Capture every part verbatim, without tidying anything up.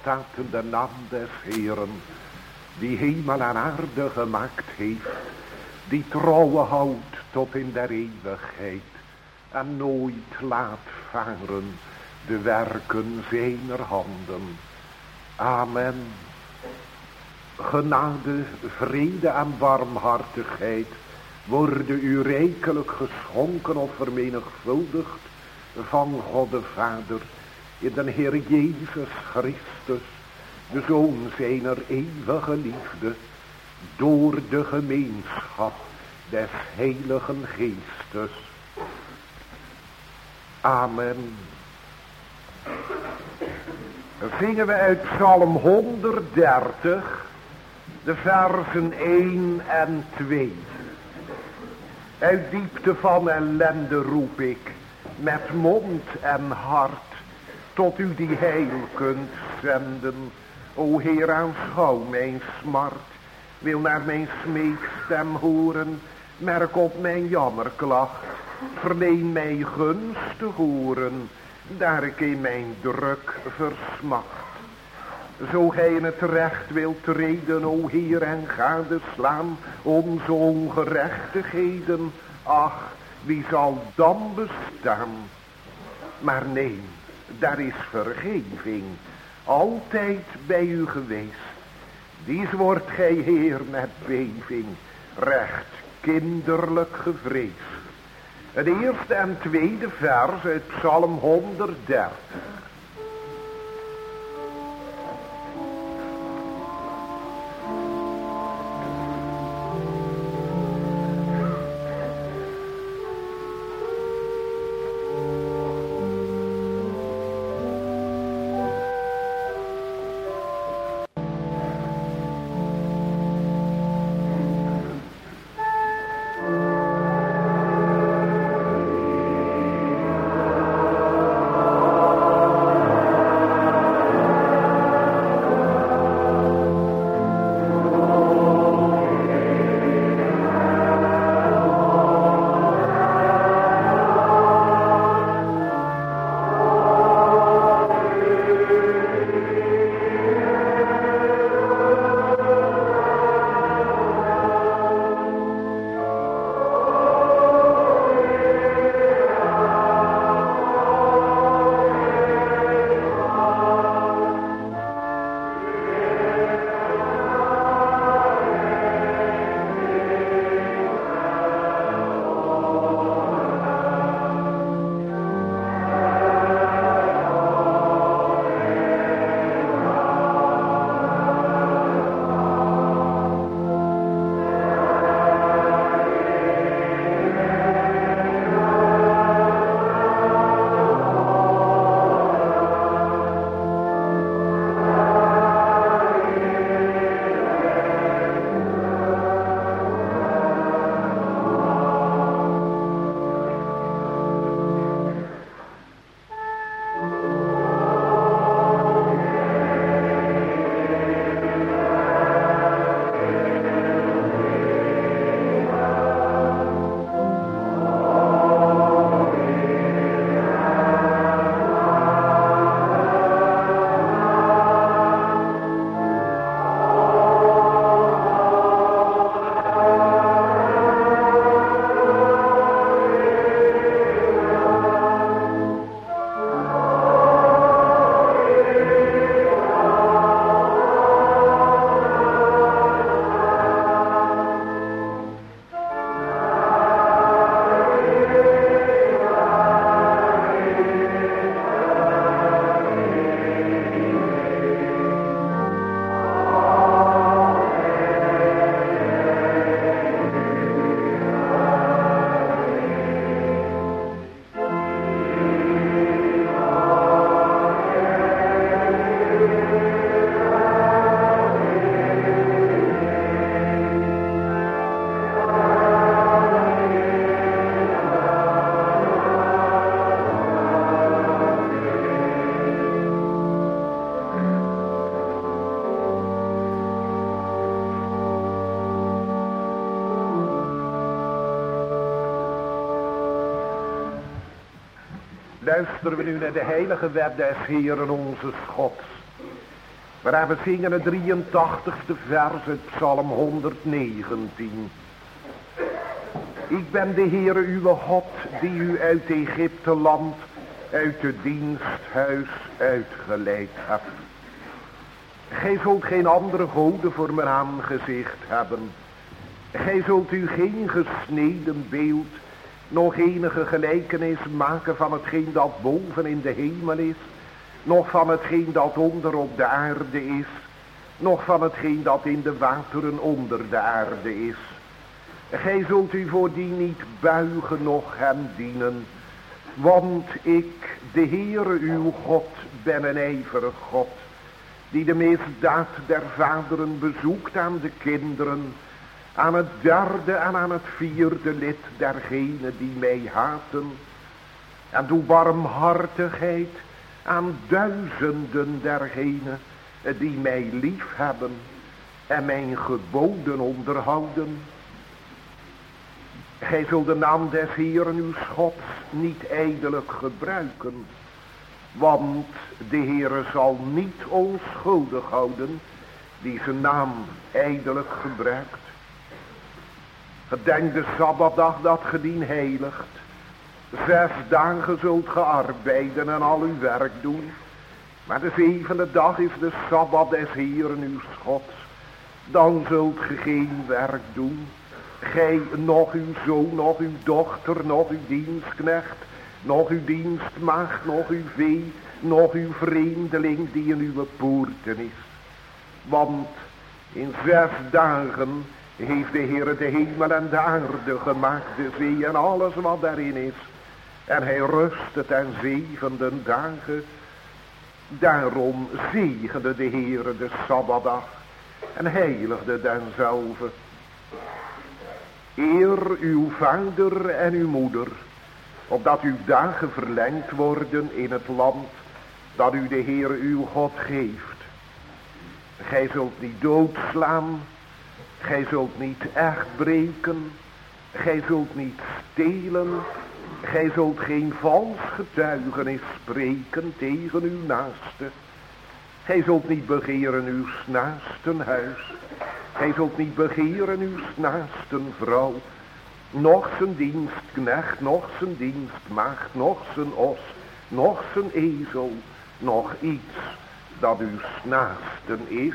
staat in de naam des Heeren, die hemel en aarde gemaakt heeft, die trouwe houdt tot in der eeuwigheid en nooit laat varen de werken zijner handen. Amen. Genade, vrede en barmhartigheid worden u rijkelijk geschonken of vermenigvuldigd van God de Vader in de Heer Jezus Christus, de Zoon zijner eeuwige liefde, door de gemeenschap des Heiligen Geestes. Amen. Zingen we uit Psalm honderddertig, de versen één en twee. Uit diepte van ellende roep ik, met mond en hart, tot u die heil kunt zenden. O Heer, aanschouw mijn smart, wil naar mijn smeekstem horen, merk op mijn jammerklacht, verleen mij gunst te horen, daar ik in mijn druk versmacht. Zo gij in het recht wilt treden, o Heer, en gadeslaan onze ongerechtigheden, ach, wie zal dan bestaan? Maar nee, daar is vergeving, altijd bij u geweest. Dies wordt gij, Heer, met beving, recht kinderlijk gevreesd. Het eerste en tweede vers uit Psalm honderddertig. Luisteren we nu naar de heilige wet des Heeren onze Gods. We hebben zingen het drieëntachtigste vers uit Psalm honderdnegentien. Ik ben de Heere uw God, die u uit Egypte land, uit het diensthuis uitgeleid hebt. Gij zult geen andere goden voor mijn aangezicht hebben. Gij zult u geen gesneden beeld, nog enige gelijkenis maken van hetgeen dat boven in de hemel is, nog van hetgeen dat onder op de aarde is, nog van hetgeen dat in de wateren onder de aarde is. Gij zult u voor die niet buigen, noch hem dienen, want ik, de Heere uw God, ben een ijverig God, die de misdaad der vaderen bezoekt aan de kinderen, aan het derde en aan het vierde lid dergenen die mij haten, en doe barmhartigheid aan duizenden dergenen die mij lief hebben en mijn geboden onderhouden. Gij zult de naam des Heeren uw Gods niet ijdelijk gebruiken, want de Heere zal niet onschuldig houden die zijn naam ijdelijk gebruikt. Gedenk de Sabbatdag dat ge dien heiligt. Zes dagen zult ge arbeiden en al uw werk doen. Maar de zevende dag is de Sabbat des Heeren uw Gods. Dan zult ge geen werk doen. Gij, nog uw zoon, nog uw dochter, nog uw dienstknecht, nog uw dienstmaagd, nog uw vee, nog uw vreemdeling die in uw poorten is. Want in zes dagen heeft de Heer de hemel en de aarde gemaakt, de zee en alles wat daarin is. En hij rustte ten zevende dagen. Daarom zegende de Heer de Sabbatdag en heiligde denzelve. Eer uw vader en uw moeder, opdat uw dagen verlengd worden in het land dat u de Heer uw God geeft. Gij zult niet doodslaan, gij zult niet echt breken, gij zult niet stelen, gij zult geen vals getuigenis spreken tegen uw naaste. Gij zult niet begeren uw naasten huis, gij zult niet begeren uw naasten vrouw, noch zijn dienstknecht, noch zijn dienstmaagd, noch zijn os, noch zijn ezel, nog iets dat uw naasten is.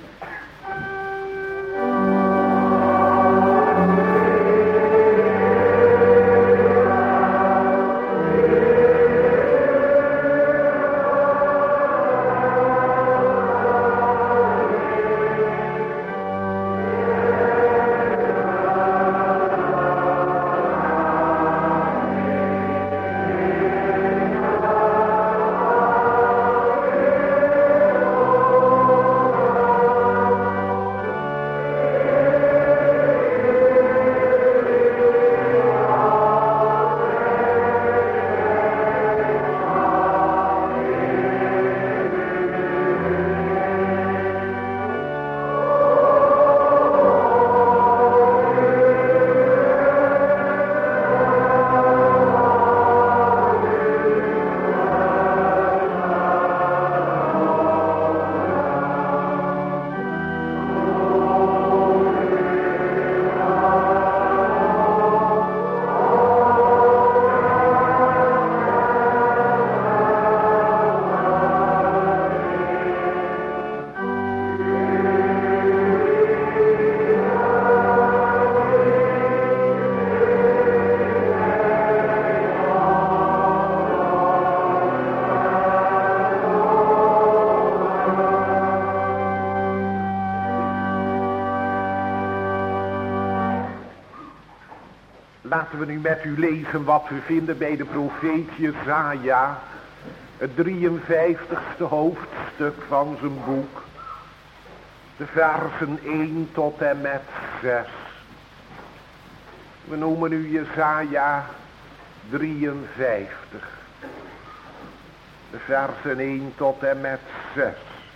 Laten we nu met u lezen wat we vinden bij de profeet Jesaja, het drieënvijftigste hoofdstuk van zijn boek, de versen één tot en met zes. We noemen nu Jesaja drieënvijftig, de versen één tot en met zes.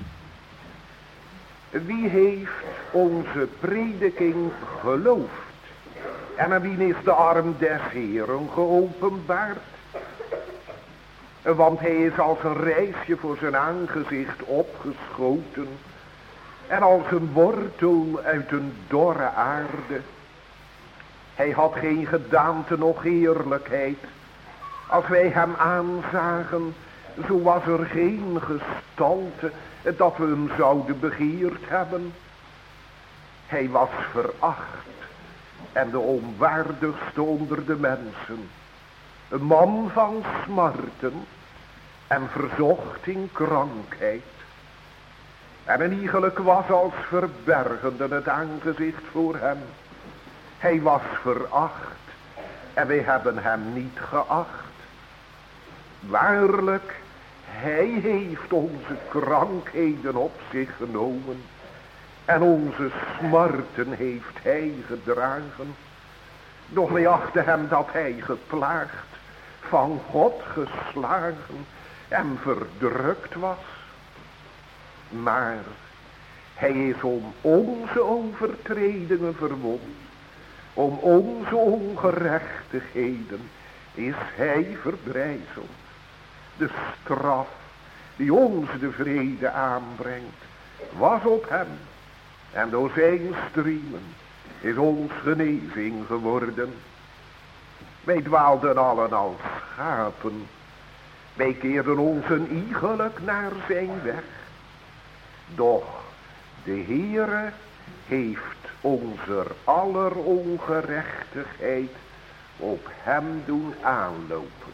Wie heeft onze prediking geloofd? En aan wie is de arm des Heeren geopenbaard? Want hij is als een rijsje voor zijn aangezicht opgeschoten. En als een wortel uit een dorre aarde. Hij had geen gedaante noch heerlijkheid. Als wij hem aanzagen, zo was er geen gestalte dat we hem zouden begeerd hebben. Hij was veracht en de onwaardigste onder de mensen. Een man van smarten en verzocht in krankheid. En een iegelijk was als verbergende het aangezicht voor hem. Hij was veracht en wij hebben hem niet geacht. Waarlijk, hij heeft onze krankheden op zich genomen. En onze smarten heeft hij gedragen. Doch wij achten hem dat hij geplaagd, van God geslagen en verdrukt was. Maar hij is om onze overtredingen verwond. Om onze ongerechtigheden is hij verbrijzeld. De straf die ons de vrede aanbrengt, was op hem. En door zijn striemen is ons genezing geworden. Wij dwaalden allen als schapen. Wij keerden ons een iegelijk naar zijn weg. Doch de Heere heeft onze aller ongerechtigheid op hem doen aanlopen.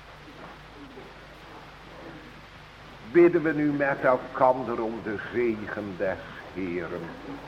Bidden we nu met elkander om de zegen des Heeren.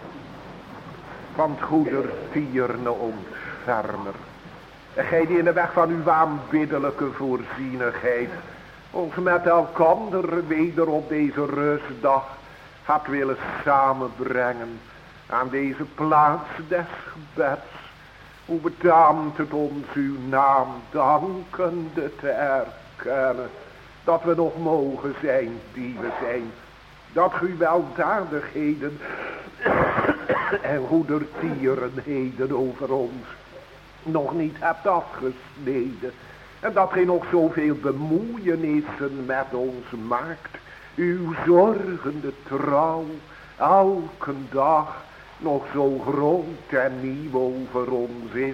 Want goeder tierne ontfermer. Gij die in de weg van uw aanbiddelijke voorzienigheid ons met elkander weder op deze rustdag had willen samenbrengen aan deze plaats des gebeds. Hoe betaamt het ons uw naam dankende te erkennen, dat we nog mogen zijn die we zijn. Dat u weldadigheden en goedertierenheden over ons nog niet hebt afgesneden. En dat gij nog zoveel bemoeienissen met ons maakt. Uw zorgende trouw elke dag nog zo groot en nieuw over ons is.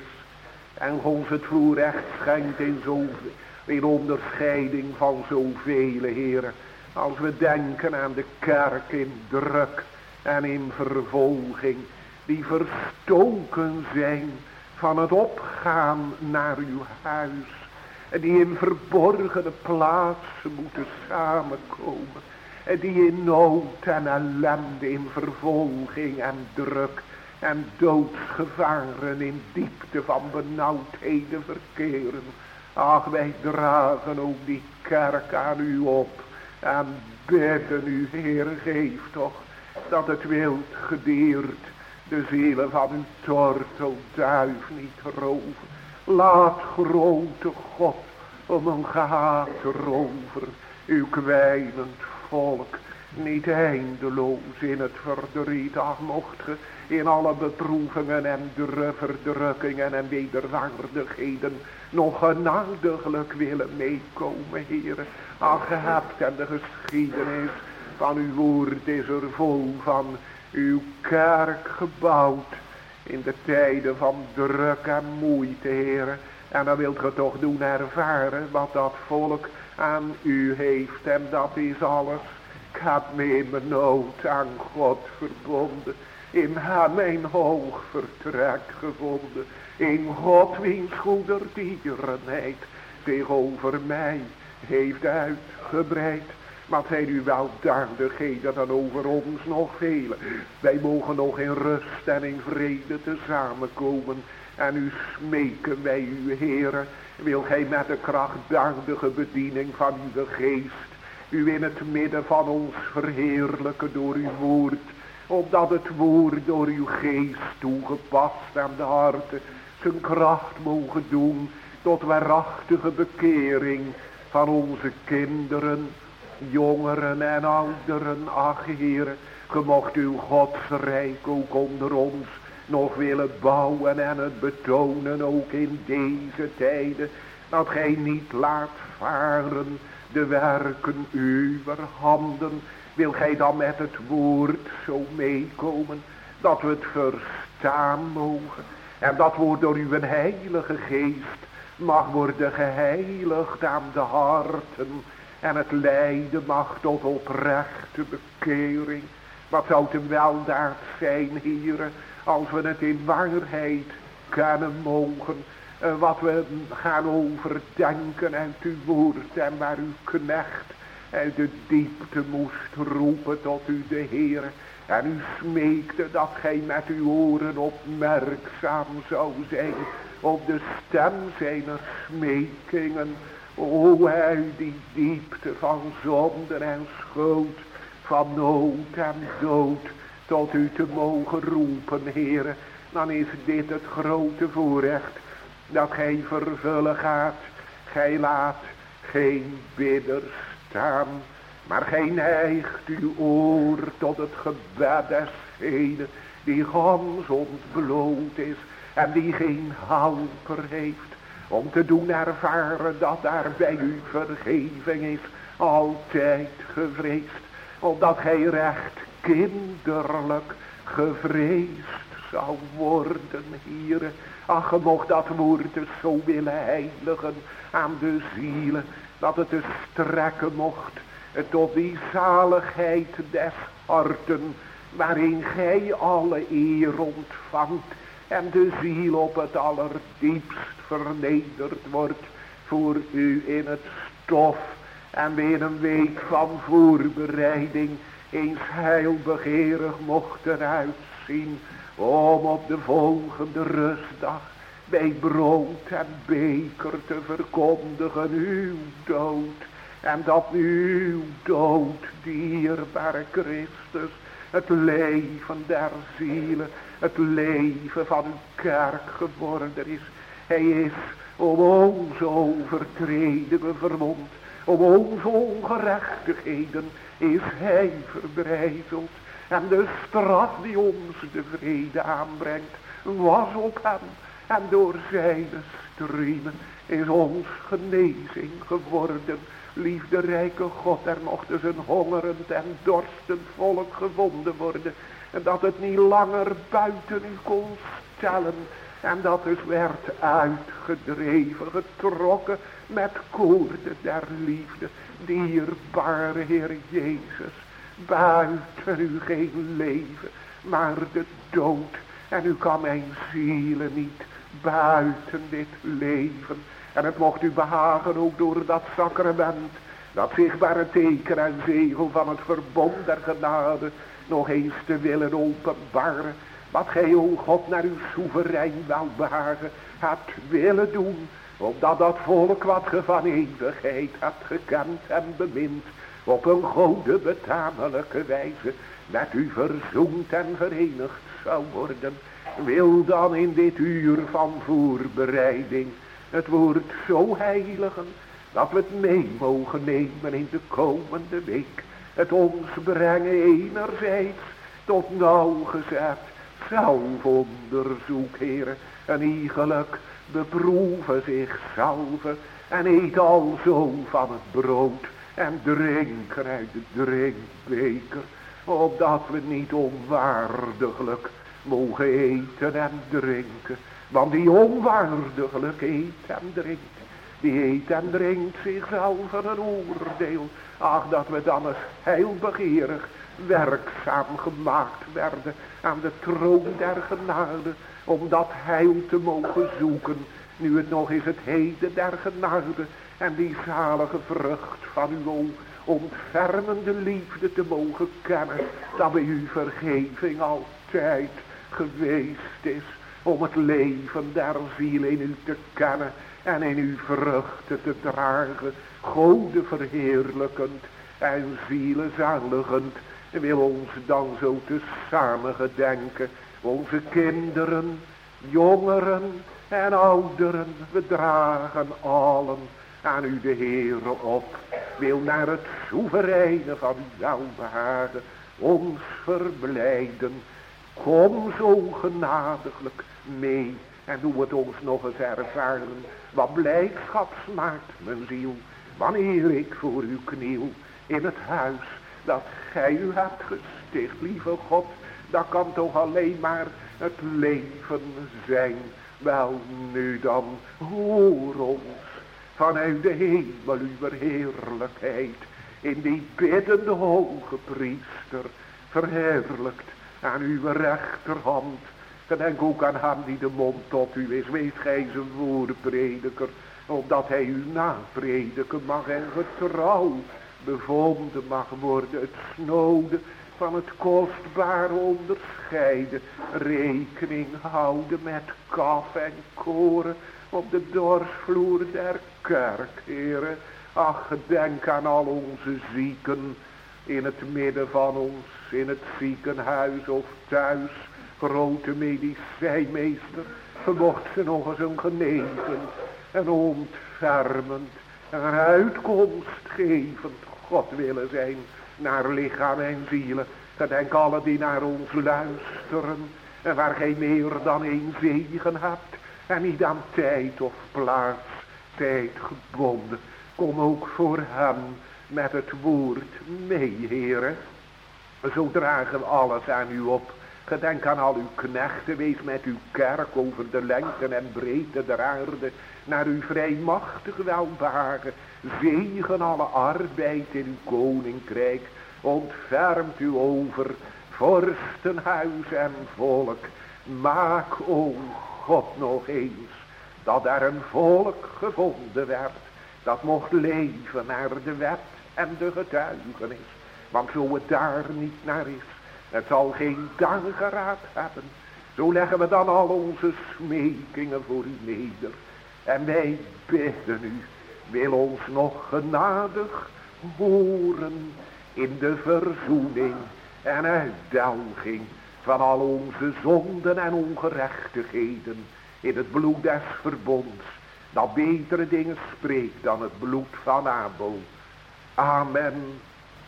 En ons het voorrecht schenkt in zoveel, in onderscheiding van zoveel heren. Als we denken aan de kerk in druk en in vervolging, die verstoken zijn van het opgaan naar uw huis. En die in verborgene plaatsen moeten samenkomen. En die in nood en ellende, in vervolging en druk en doodsgevaren, in diepte van benauwdheden verkeren. Ach, wij dragen ook die kerk aan u op. En bidden u, Heer, geef toch dat het wild gediert de zielen van uw tortelduif niet roven. Laat grote God om een gehaat rover uw kwijnend volk niet eindeloos in het verdriet. Ach, mocht ge in alle beproevingen en verdrukkingen en wederwaardigheden nog genadiglijk willen meekomen, Heere. Ach, ge hebt en de geschiedenis van uw woord is er vol van uw kerk gebouwd in de tijden van druk en moeite, Heere. En dan wilt ge toch doen ervaren wat dat volk aan u heeft. En dat is alles. Ik heb me in mijn nood aan God verbonden. In hem mijn hoog vertrek gevonden. In God wiens goedertierenheid zich over mij heeft uitgebreid. Maar zijn uw weldadigheden dan over ons nog vele. Wij mogen nog in rust en in vrede tezamenkomen. En u smeken wij u, Heere, wil gij met de krachtdadige bediening van uw geest u in het midden van ons verheerlijken door uw woord, opdat het woord door uw geest toegepast aan de harten zijn kracht mogen doen tot waarachtige bekering van onze kinderen, jongeren en ouderen. Ach, Heere, ge mocht uw godsrijk ook onder ons nog willen bouwen en het betonen ook in deze tijden. Dat gij niet laat varen de werken uw handen. Wil gij dan met het woord zo meekomen, dat we het verstaan mogen. En dat woord door uw heilige geest mag worden geheiligd aan de harten. En het leiden mag tot oprechte bekering. Wat zou het een weldaad zijn, Heere, als we het in waarheid kennen mogen. Uh, wat we gaan overdenken uit uw woord. En waar uw knecht uit de diepte moest roepen tot u de Heere. En u smeekte dat gij met uw oren opmerkzaam zou zijn op de stem zijner smekingen. O, uit die diepte van zonde en schuld, van nood en dood, tot u te mogen roepen, Heere. Dan is dit het grote voorrecht dat gij vervullen gaat. Gij laat geen bidder staan, maar gij neigt uw oor tot het gebed desgene die gans ontbloot is en die geen helper heeft, om te doen ervaren dat daar bij u vergeving is, altijd gevreesd, opdat gij recht kinderlijk gevreesd zou worden, Heere. Ach, ge mocht dat woord dus zo willen heiligen aan de zielen, dat het dus strekken mocht tot die zaligheid des harten, waarin gij alle eer ontvangt en de ziel op het allerdiepst vernederd wordt voor u in het stof. En weer een week van voorbereiding eens heilbegeerig mocht eruit zien, om op de volgende rustdag bij brood en beker te verkondigen uw dood. En dat uw dood, dierbare Christus, het leven der zielen, het leven van uw kerk geworden is. Hij is om onze overtredingen verwond, om onze ongerechtigheden is hij verbrijzeld. En de straf die ons de vrede aanbrengt, was op hem. En door zijn striemen is ons genezing geworden. Liefderijke God, er mocht dus een hongerend en dorstend volk gevonden worden. En dat het niet langer buiten u kon stellen. En dat dus werd uitgedreven, getrokken met koorden der liefde. Dierbare Heer Jezus, buiten u geen leven, maar de dood. En u kan mijn zielen niet buiten dit leven. En het mocht u behagen ook door dat sacrament, dat zichtbare teken en zegel van het verbond der genade, nog eens te willen openbaren. Wat gij, o God, naar uw soeverein welbehagen hebt willen doen, opdat dat volk wat ge van eeuwigheid hebt gekend en bemind, op een gode betamelijke wijze met u verzoend en verenigd zou worden. Wil dan in dit uur van voorbereiding het woord zo heiligen, dat we het mee mogen nemen in de komende week. Het ons brengen enerzijds tot nauwgezet zelfonderzoek, Heere. En iegelijk beproeven zichzelf en eet alzo van het brood en drinken uit de drinkbeker, opdat we niet onwaardiglijk mogen eten en drinken. Want die onwaardiglijk eet en drinkt, die eet en drinkt zichzelf een oordeel. Ach, dat we dan eens heilbegeerig werkzaam gemaakt werden aan de troon der genade, om dat heil te mogen zoeken, nu het nog is het heden der genade, en die zalige vrucht van uw ontfermende liefde te mogen kennen, dat bij uw vergeving altijd geweest is, om het leven der ziel in u te kennen en in uw vruchten te dragen, Gode verheerlijkend en zielezaligend. Wil ons dan zo te samen gedenken, onze kinderen, jongeren en ouderen, we dragen allen aan u de Heere op. Wil naar het soevereine van uw welbehagen ons verblijden. Kom zo genadiglijk mee en doe het ons nog eens ervaren. Wat blijdschap smaakt mijn ziel, wanneer ik voor u kniel in het huis dat gij u hebt gesticht, lieve God, dat kan toch alleen maar het leven zijn. Wel nu dan, hoor ons vanuit de hemel uw heerlijkheid, in die biddende hoge priester, verheerlijkt aan uw rechterhand. Gedenk ook aan hem die de mond tot u is, wees gij zijn woordprediker, opdat hij u naprediken mag en getrouw bevonden mag worden. Het snode van het kostbare onderscheiden, rekening houden met kaf en koren op de dorsvloer der kerk, Heere. Ach, gedenk aan al onze zieken in het midden van ons, in het ziekenhuis of thuis. Grote medicijnmeester, vermocht ze nog eens een genezend en ontfermend en een uitkomstgevend God willen zijn naar lichaam en zielen. Gedenk alle die naar ons luisteren en waar gij meer dan één zegen hebt en niet aan tijd of plaats, tijd gebonden. Kom ook voor hem met het woord mee, Heere. Zo dragen we alles aan u op. Gedenk aan al uw knechten, wees met uw kerk over de lengte en breedte der aarde naar uw vrijmachtig welbehagen. Zegen alle arbeid in uw koninkrijk, ontfermt u over vorstenhuis en volk. Maak, o God, nog eens dat er een volk gevonden werd, dat mocht leven naar de wet en de getuigenis. Want zo het daar niet naar is, het zal geen dageraad hebben. Zo leggen we dan al onze smekingen voor u neder. En wij bidden u, wil ons nog genadig horen in de verzoening en uitdelging van al onze zonden en ongerechtigheden in het bloed des verbonds, dat betere dingen spreekt dan het bloed van Abel. Amen.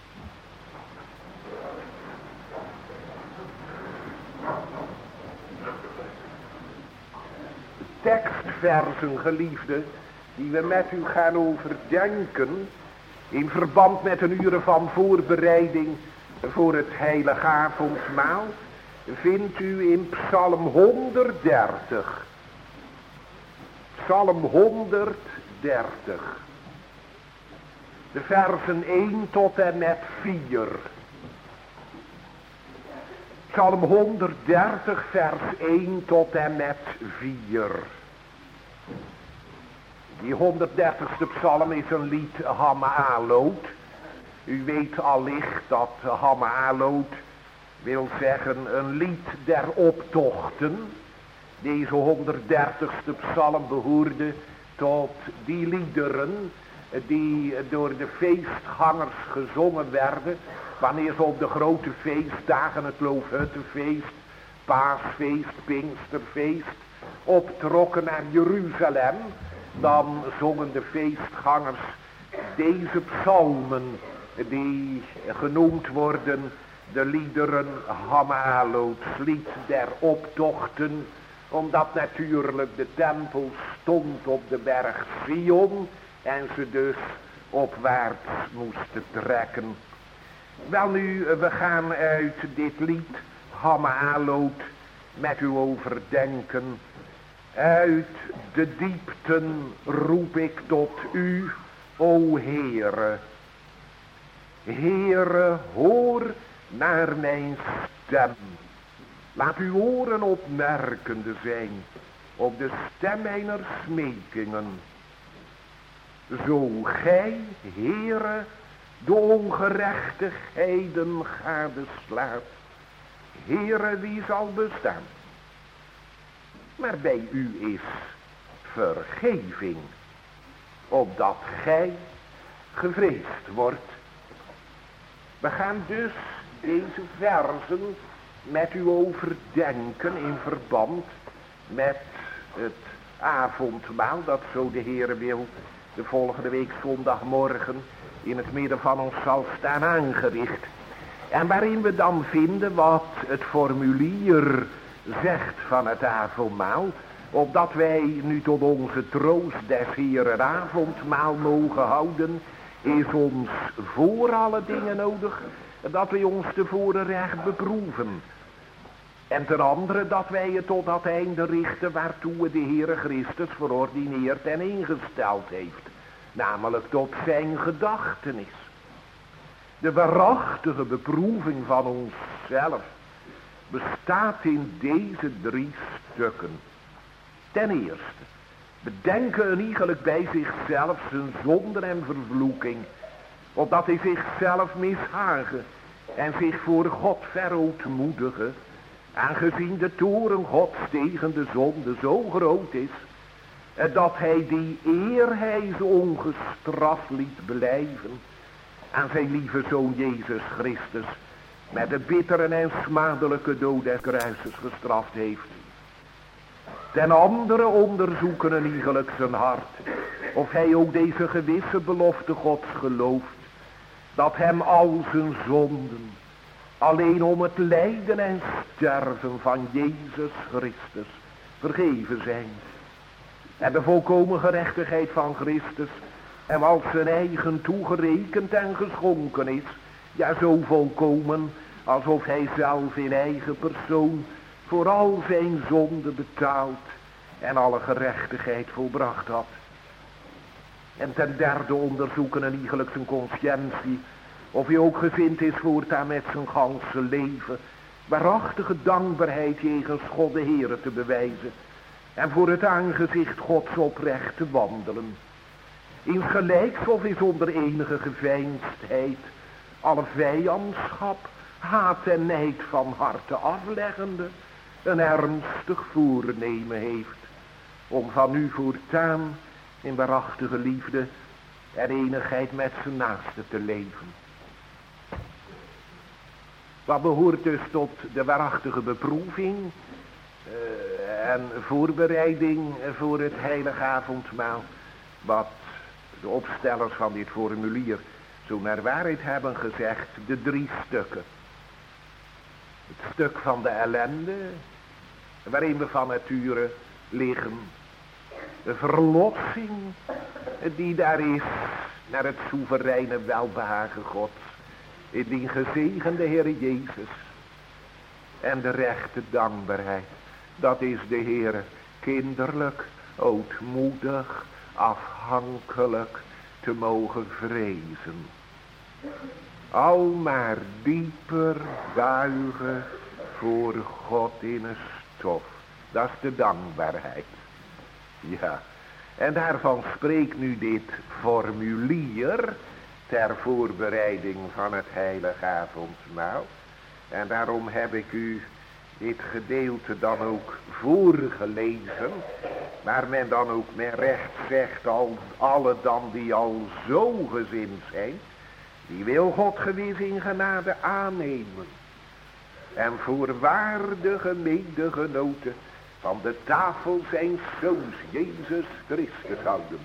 Tekstversen, geliefde, die we met u gaan overdenken in verband met een uren van voorbereiding voor het heilige avondmaal, vindt u in Psalm honderddertig. Psalm honderddertig. De versen één tot en met vier. Psalm honderddertig vers één tot en met vier. Die honderddertigste psalm is een lied Hama'alot. U weet allicht dat Hama'alot wil zeggen een lied der optochten. Deze honderddertigste psalm behoorde tot die liederen die door de feestgangers gezongen werden wanneer ze op de grote feestdagen, het Loofhuttenfeest, Paasfeest, Pinksterfeest, optrokken naar Jeruzalem. Dan zongen de feestgangers deze psalmen die genoemd worden de liederen Hama'alot, lied der optochten, omdat natuurlijk de tempel stond op de berg Sion en ze dus opwaarts moesten trekken. Welnu, we gaan uit dit lied Hama'alot met u overdenken. Uit de diepten roep ik tot u, o Heere. Heere, hoor naar mijn stem. Laat uw oren opmerkende zijn op de stem mijner smekingen. Zo gij, Heere, de ongerechtigheden gadeslaat. Heere, wie zal bestaan? Maar bij u is vergeving, opdat gij gevreesd wordt. We gaan dus deze versen met u overdenken in verband met het avondmaal, dat zo de Heere wil de volgende week zondagmorgen in het midden van ons zal staan aangericht. En waarin we dan vinden wat het formulier zegt van het avondmaal. opdat wij nu tot onze troost des Heeren avondmaal mogen houden, is ons voor alle dingen nodig dat wij ons tevoren recht beproeven. En ten andere dat wij het tot dat einde richten waartoe de Heere Christus verordineerd en ingesteld heeft. Namelijk tot zijn gedachtenis. De waarachtige beproeving van onszelf bestaat in deze drie stukken. Ten eerste, bedenken een iegelijk bij zichzelf zijn zonde en vervloeking, opdat hij zichzelf mishagen en zich voor God verootmoedigen, aangezien de toorn Gods tegen de zonde zo groot is, dat hij die eer hij zo ongestraft liet blijven, aan zijn lieve Zoon Jezus Christus met de bittere en smadelijke dood des kruises gestraft heeft. Ten andere onderzoeken een iegelijk zijn hart, of hij ook deze gewisse belofte Gods gelooft, dat hem al zijn zonden, alleen om het lijden en sterven van Jezus Christus, vergeven zijn. En de volkomen gerechtigheid van Christus hem als zijn eigen toegerekend en geschonken is, ja zo volkomen, alsof hij zelf in eigen persoon voor al zijn zonde betaald en alle gerechtigheid volbracht had. En ten derde onderzoeken een iegelijk zijn conscientie, of hij ook gezind is voortaan met zijn ganse leven waarachtige dankbaarheid jegens God de Heere te bewijzen en voor het aangezicht Gods oprecht te wandelen. Insgelijks of is onder enige geveinsdheid alle vijandschap, haat en nijd van harte afleggende een ernstig voornemen heeft om van nu voortaan in waarachtige liefde en enigheid met zijn naaste te leven. Wat behoort dus tot de waarachtige beproeving uh, en voorbereiding voor het heilige avondmaal, wat de opstellers van dit formulier zo naar waarheid hebben gezegd, de drie stukken. Het stuk van de ellende, waarin we van nature liggen. De verlossing die daar is naar het soevereine welbehagen Gods, in die gezegende Heer Jezus. En de rechte dankbaarheid, dat is de Heer kinderlijk, ootmoedig, afhankelijk te mogen vrezen. Al maar dieper buigen voor God in een stof. Dat is de dankbaarheid. Ja, en daarvan spreekt nu dit formulier ter voorbereiding van het heilige avondmaal. En daarom heb ik u dit gedeelte dan ook voorgelezen, waar men dan ook met recht zegt, al alle dan die al zo gezind zijn, die wil God gewis in genade aannemen. En voor waardige medegenoten van de tafel zijn zoons Jezus Christus houden.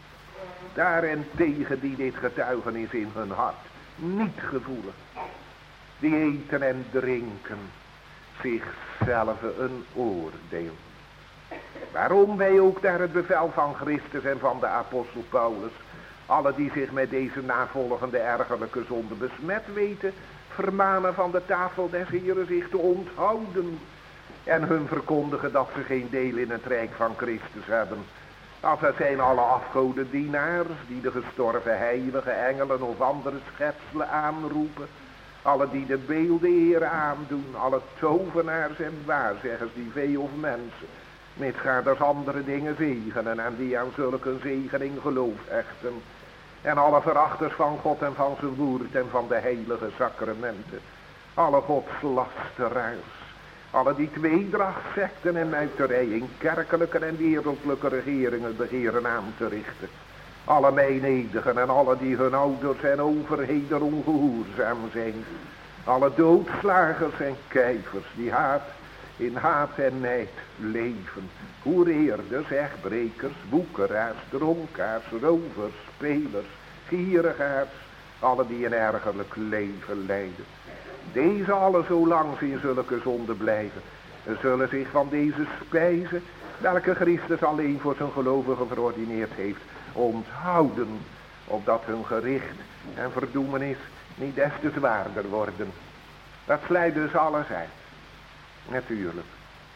Daarentegen die dit getuigenis in hun hart niet gevoelen, die eten en drinken zichzelf een oordeel. Waarom wij ook naar het bevel van Christus en van de apostel Paulus, alle die zich met deze navolgende ergerlijke zonde besmet weten, vermanen van de tafel des Heeren zich te onthouden en hun verkondigen dat ze geen deel in het rijk van Christus hebben. Als er zijn alle afgodendienaars die de gestorven heilige engelen of andere schepselen aanroepen, alle die de beelden Heer aandoen, alle tovenaars en waarzeggers die vee of mensen, mitsgaarders andere dingen zegenen en die aan zulke zegening geloof hechten, en alle verachters van God en van zijn woord en van de heilige sacramenten, alle godslasteraars, alle die tweedrachtsekten en muiterij in kerkelijke en wereldlijke regeringen begeren aan te richten, alle mijnedigen en alle die hun ouders en overheden ongehoorzaam zijn, alle doodslagers en kijvers die haat in haat en nijd leven, hoereerders, echtbrekers, woekeraars, dronkaars, rovers, spelers, gierigaars, alle die een ergerlijk leven leiden. Deze alle zolang ze in zulke zonde blijven, zullen zich van deze spijze welke Christus alleen voor zijn gelovigen verordineerd heeft, onthouden, opdat hun gericht en verdoemenis niet des te zwaarder worden. Dat sluit dus alles uit. Natuurlijk.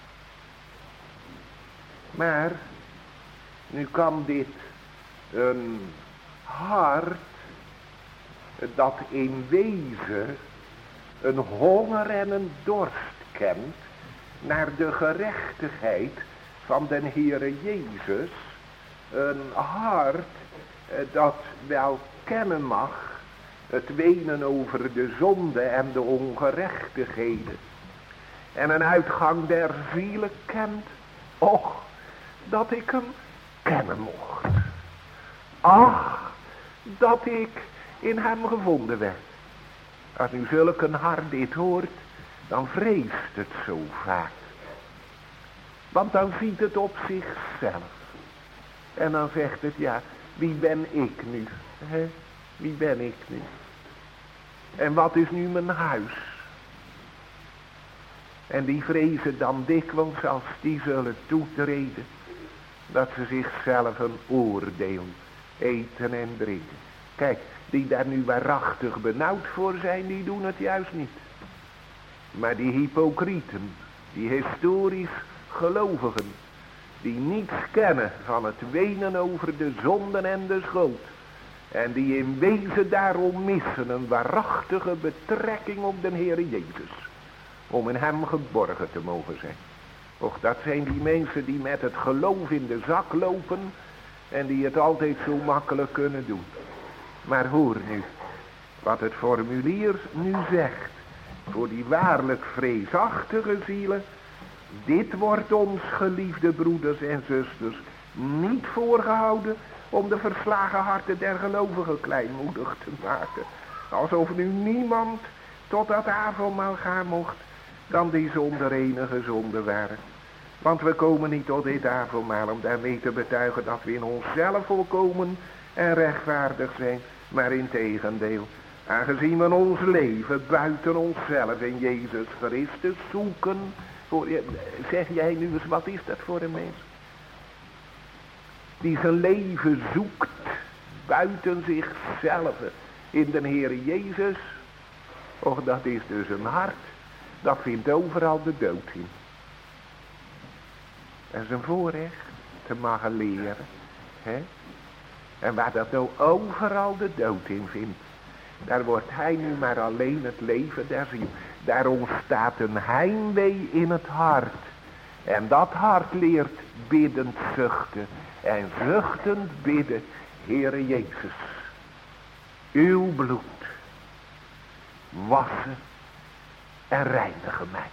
Maar, nu kan dit een hart, dat in wezen een honger en een dorst kent naar de gerechtigheid van den Heere Jezus, een hart dat wel kennen mag het wenen over de zonde en de ongerechtigheden, en een uitgang der zielen kent, och, dat ik hem kennen mocht. Ach, dat ik in hem gevonden werd. Als nu zulk een hart dit hoort, dan vreest het zo vaak. Want dan ziet het op zichzelf. En dan zegt het, ja, wie ben ik nu? He? Wie ben ik nu? En wat is nu mijn huis? En die vrezen dan dikwijls, als die zullen toetreden, dat ze zichzelf een oordeel eten en drinken. Kijk, die daar nu waarachtig benauwd voor zijn, die doen het juist niet. Maar die hypocrieten, die historisch gelovigen, die niets kennen van het wenen over de zonden en de schuld, en die in wezen daarom missen een waarachtige betrekking op de Heere Jezus, om in hem geborgen te mogen zijn. Och, dat zijn die mensen die met het geloof in de zak lopen en die het altijd zo makkelijk kunnen doen. Maar hoor nu, wat het formulier nu zegt, voor die waarlijk vreesachtige zielen, dit wordt ons, geliefde broeders en zusters, niet voorgehouden om de verslagen harten der gelovigen kleinmoedig te maken. Alsof nu niemand tot dat avondmaal gaan mocht, dan die zonder enige zonde waren. Want we komen niet tot dit avondmaal om daarmee te betuigen dat we in onszelf volkomen en rechtvaardig zijn, maar in tegendeel, aangezien we ons leven buiten onszelf in Jezus Christus zoeken. Voor, zeg jij nu eens, wat is dat voor een mens? Die zijn leven zoekt buiten zichzelf in de Heere Jezus. Och, dat is dus een hart, dat vindt overal de dood in. Dat is een voorrecht te mogen leren. Hè? En waar dat nou overal de dood in vindt, daar wordt hij nu maar alleen het leven der ziel. Daar ontstaat een heimwee in het hart. En dat hart leert biddend zuchten. En zuchtend bidden, Heere Jezus, uw bloed, wassen en reinigen mij.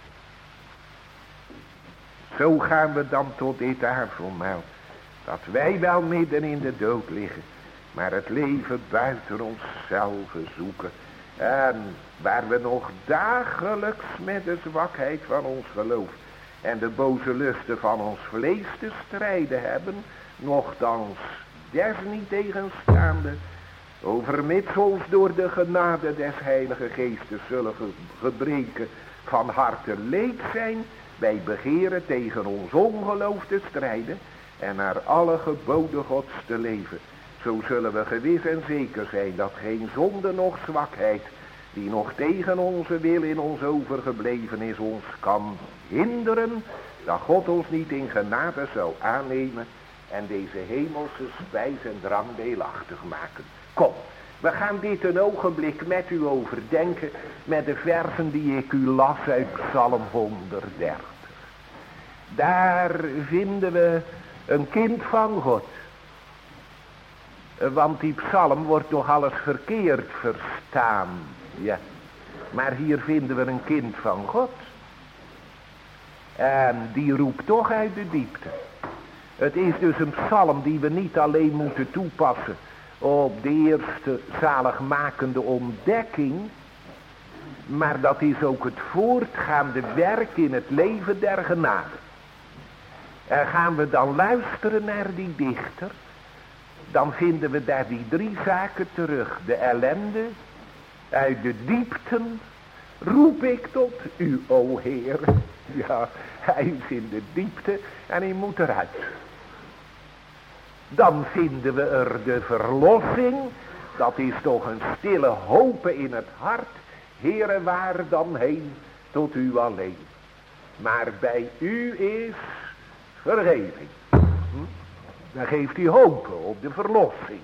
Zo gaan we dan tot dit avondmaal, dat wij wel midden in de dood liggen, maar het leven buiten onszelf zoeken. En waar we nog dagelijks met de zwakheid van ons geloof en de boze lusten van ons vlees te strijden hebben, nochtans desniettegenstaande, overmits ons door de genade des Heilige Geestes zullen gebreken van harte leed zijn, wij begeren tegen ons ongeloof te strijden en naar alle geboden Gods te leven. Zo zullen we gewis en zeker zijn dat geen zonde noch zwakheid, die nog tegen onze wil in ons overgebleven is, ons kan hinderen, dat God ons niet in genade zou aannemen en deze hemelse spijs en drank deelachtig maken. Kom, we gaan dit een ogenblik met u overdenken met de versen die ik u las uit Psalm honderddertig. Daar vinden we een kind van God. Want die psalm wordt toch alles verkeerd verstaan. Ja. Maar hier vinden we een kind van God. En die roept toch uit de diepte. Het is dus een psalm die we niet alleen moeten toepassen op de eerste zaligmakende ontdekking, maar dat is ook het voortgaande werk in het leven der genade. En gaan we dan luisteren naar die dichter, dan vinden we daar die drie zaken terug. De ellende, uit de diepten roep ik tot u, o Heer. Ja, hij is in de diepte en hij moet eruit. Dan vinden we er de verlossing. Dat is toch een stille hopen in het hart. Heere, waar dan heen tot u alleen. Maar bij u is vergeving. Hm? Dan geeft hij hopen op de verlossing.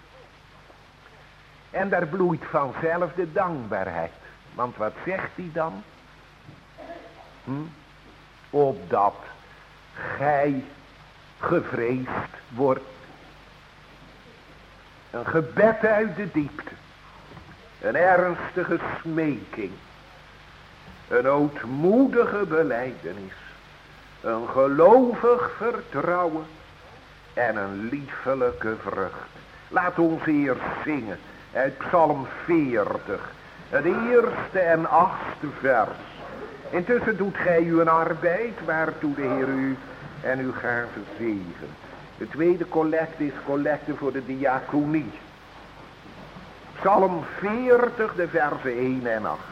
En daar bloeit vanzelf de dankbaarheid. Want wat zegt hij dan? Hm? Opdat gij gevreesd wordt. Een gebed uit de diepte. Een ernstige smeking. Een ootmoedige belijdenis. Een gelovig vertrouwen. En een liefelijke vrucht. Laat ons eerst zingen uit Psalm veertig. Het eerste en achtste vers. Intussen doet gij uw arbeid waartoe de Heer u en uw gave zegent. De tweede collecte is collecte voor de diaconie. Psalm veertig, de versen één en acht.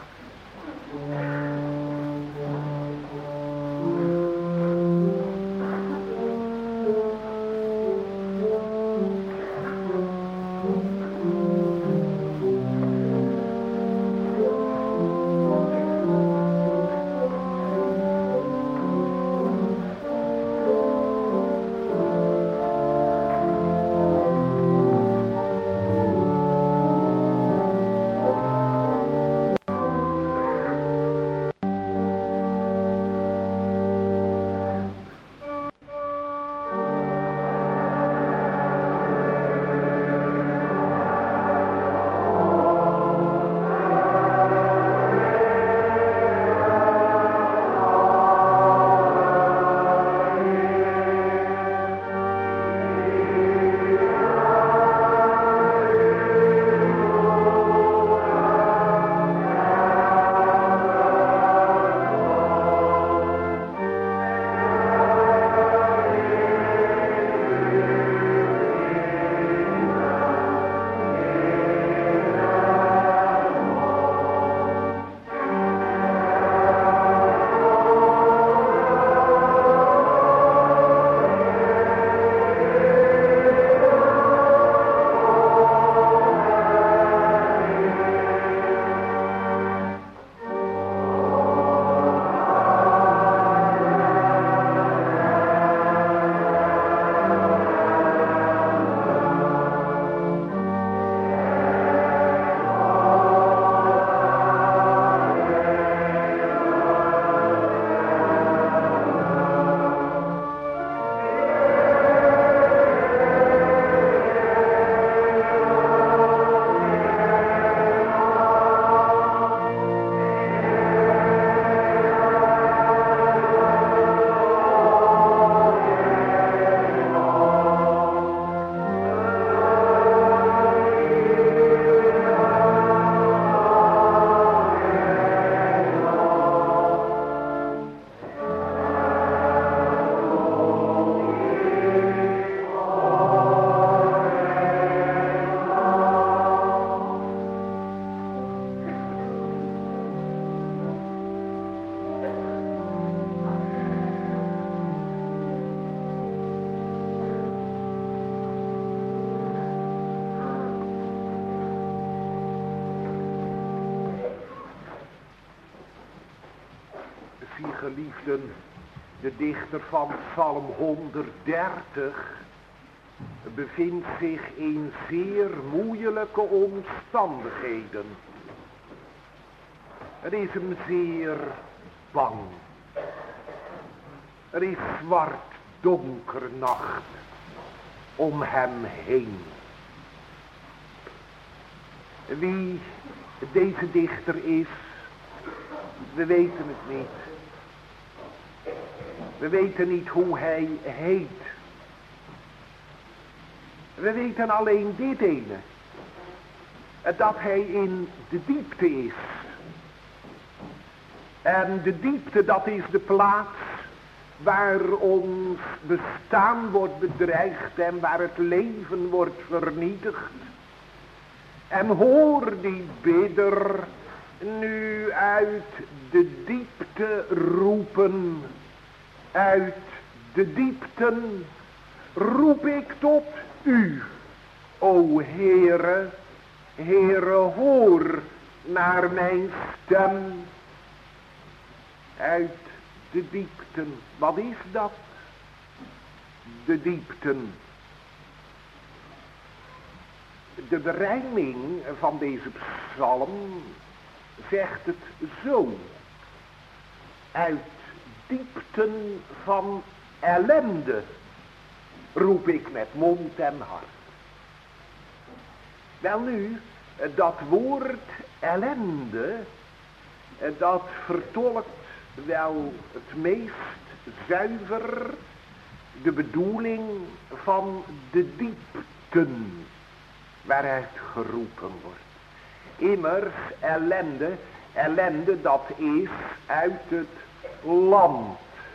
Geliefden, de dichter van Psalm honderddertig bevindt zich in zeer moeilijke omstandigheden. Het is hem zeer bang. Er is zwart donker nacht om hem heen. Wie deze dichter is, we weten het niet. We weten niet hoe hij heet. We weten alleen dit ene. Dat hij in de diepte is. En de diepte, dat is de plaats waar ons bestaan wordt bedreigd en waar het leven wordt vernietigd. En hoor die bidder nu uit de diepte roepen, uit de diepten roep ik tot u, o Heere, Heere, hoor naar mijn stem. Uit de diepten, wat is dat? De diepten. De berijming van deze psalm zegt het zo. Uit diepten van ellende roep ik met mond en hart. Welnu, dat woord ellende, dat vertolkt wel het meest zuiver de bedoeling van de diepten waaruit geroepen wordt. Immers ellende, ellende dat is uit het land.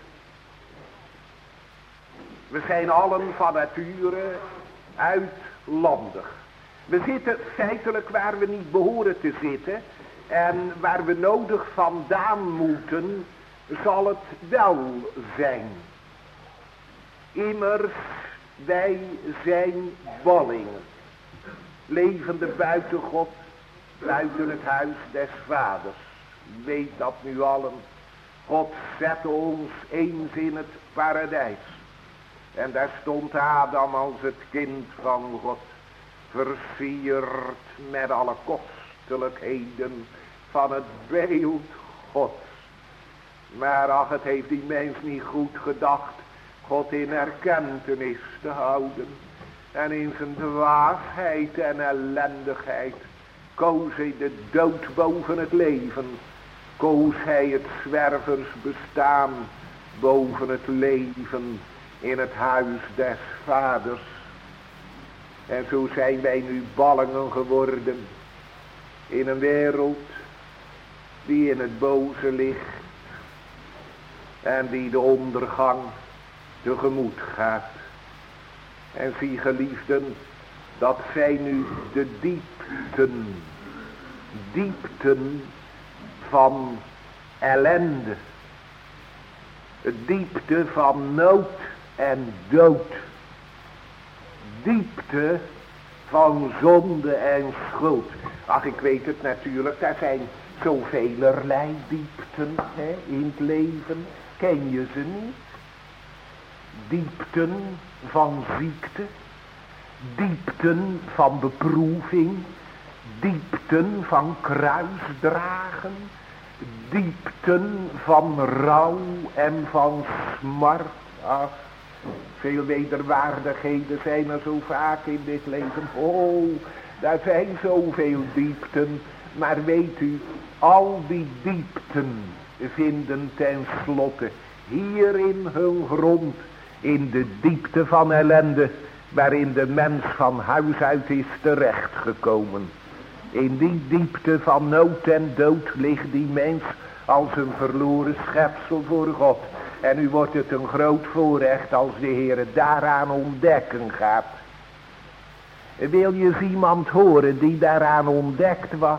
We zijn allen van nature uitlandig. We zitten feitelijk waar we niet behoren te zitten. En waar we nodig vandaan moeten, zal het wel zijn. Immers, wij zijn ballingen. Levende buiten God, buiten het huis des vaders. Weet dat nu allen. God zette ons eens in het paradijs. En daar stond Adam als het kind van God, versierd met alle kostelijkheden van het beeld Gods. Maar ach, het heeft die mens niet goed gedacht God in erkentenis te houden. En in zijn dwaasheid en ellendigheid koos hij de dood boven het leven. Koos hij het zwerversbestaan boven het leven in het huis des vaders. En zo zijn wij nu ballingen geworden in een wereld die in het boze ligt en die de ondergang tegemoet gaat. En zie geliefden, dat zijn nu de diepten, diepten van ellende. Het diepte van nood en dood. Diepte van zonde en schuld. Ach, ik weet het natuurlijk, daar zijn zovelerlei diepten hè, in het leven. Ken je ze niet? Diepten van ziekte, diepten van beproeving, diepten van kruisdragen, diepten van rouw en van smart. Ach, veel wederwaardigheden zijn er zo vaak in dit leven. Oh, daar zijn zoveel diepten. Maar weet u, al die diepten vinden tenslotte hierin hun grond. In de diepte van ellende waarin de mens van huis uit is terechtgekomen. In die diepte van nood en dood ligt die mens als een verloren schepsel voor God. En nu wordt het een groot voorrecht als de Heer het daaraan ontdekken gaat. Wil je eens iemand horen die daaraan ontdekt was?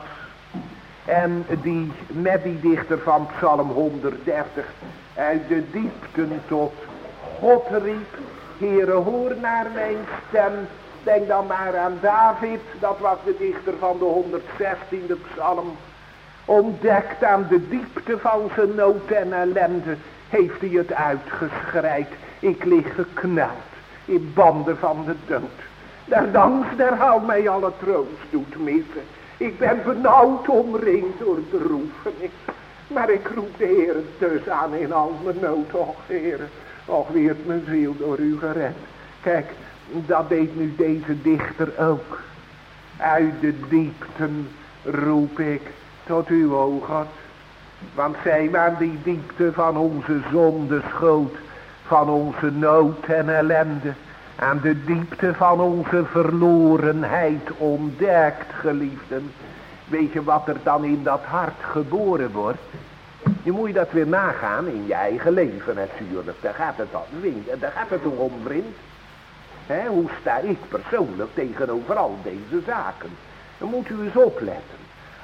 En die met die dichter van Psalm honderddertig uit de diepten tot God riep, Heere, hoor naar mijn stem. Denk dan maar aan David, dat was de dichter van de honderdzestiende psalm. Ontdekt aan de diepte van zijn nood en ellende, heeft hij het uitgeschreid. Ik lig gekneld in banden van de dood. Der dans, der haalt mij alle troost doet missen. Ik ben benauwd omringd door droefenis. Maar ik roep de Heer dus aan in al mijn nood. Och, Heer, och, weert mijn ziel door u gered. Kijk, dat deed nu deze dichter ook. Uit de diepten roep ik tot u, o God. Want zij aan die diepte van onze zonde schuld, van onze nood en ellende, aan de diepte van onze verlorenheid ontdekt, geliefden. Weet je wat er dan in dat hart geboren wordt? Je moet je dat weer nagaan in je eigen leven natuurlijk. Daar gaat het, al, daar gaat het om, vriend. He, hoe sta ik persoonlijk tegenover al deze zaken? Dan moet u eens opletten.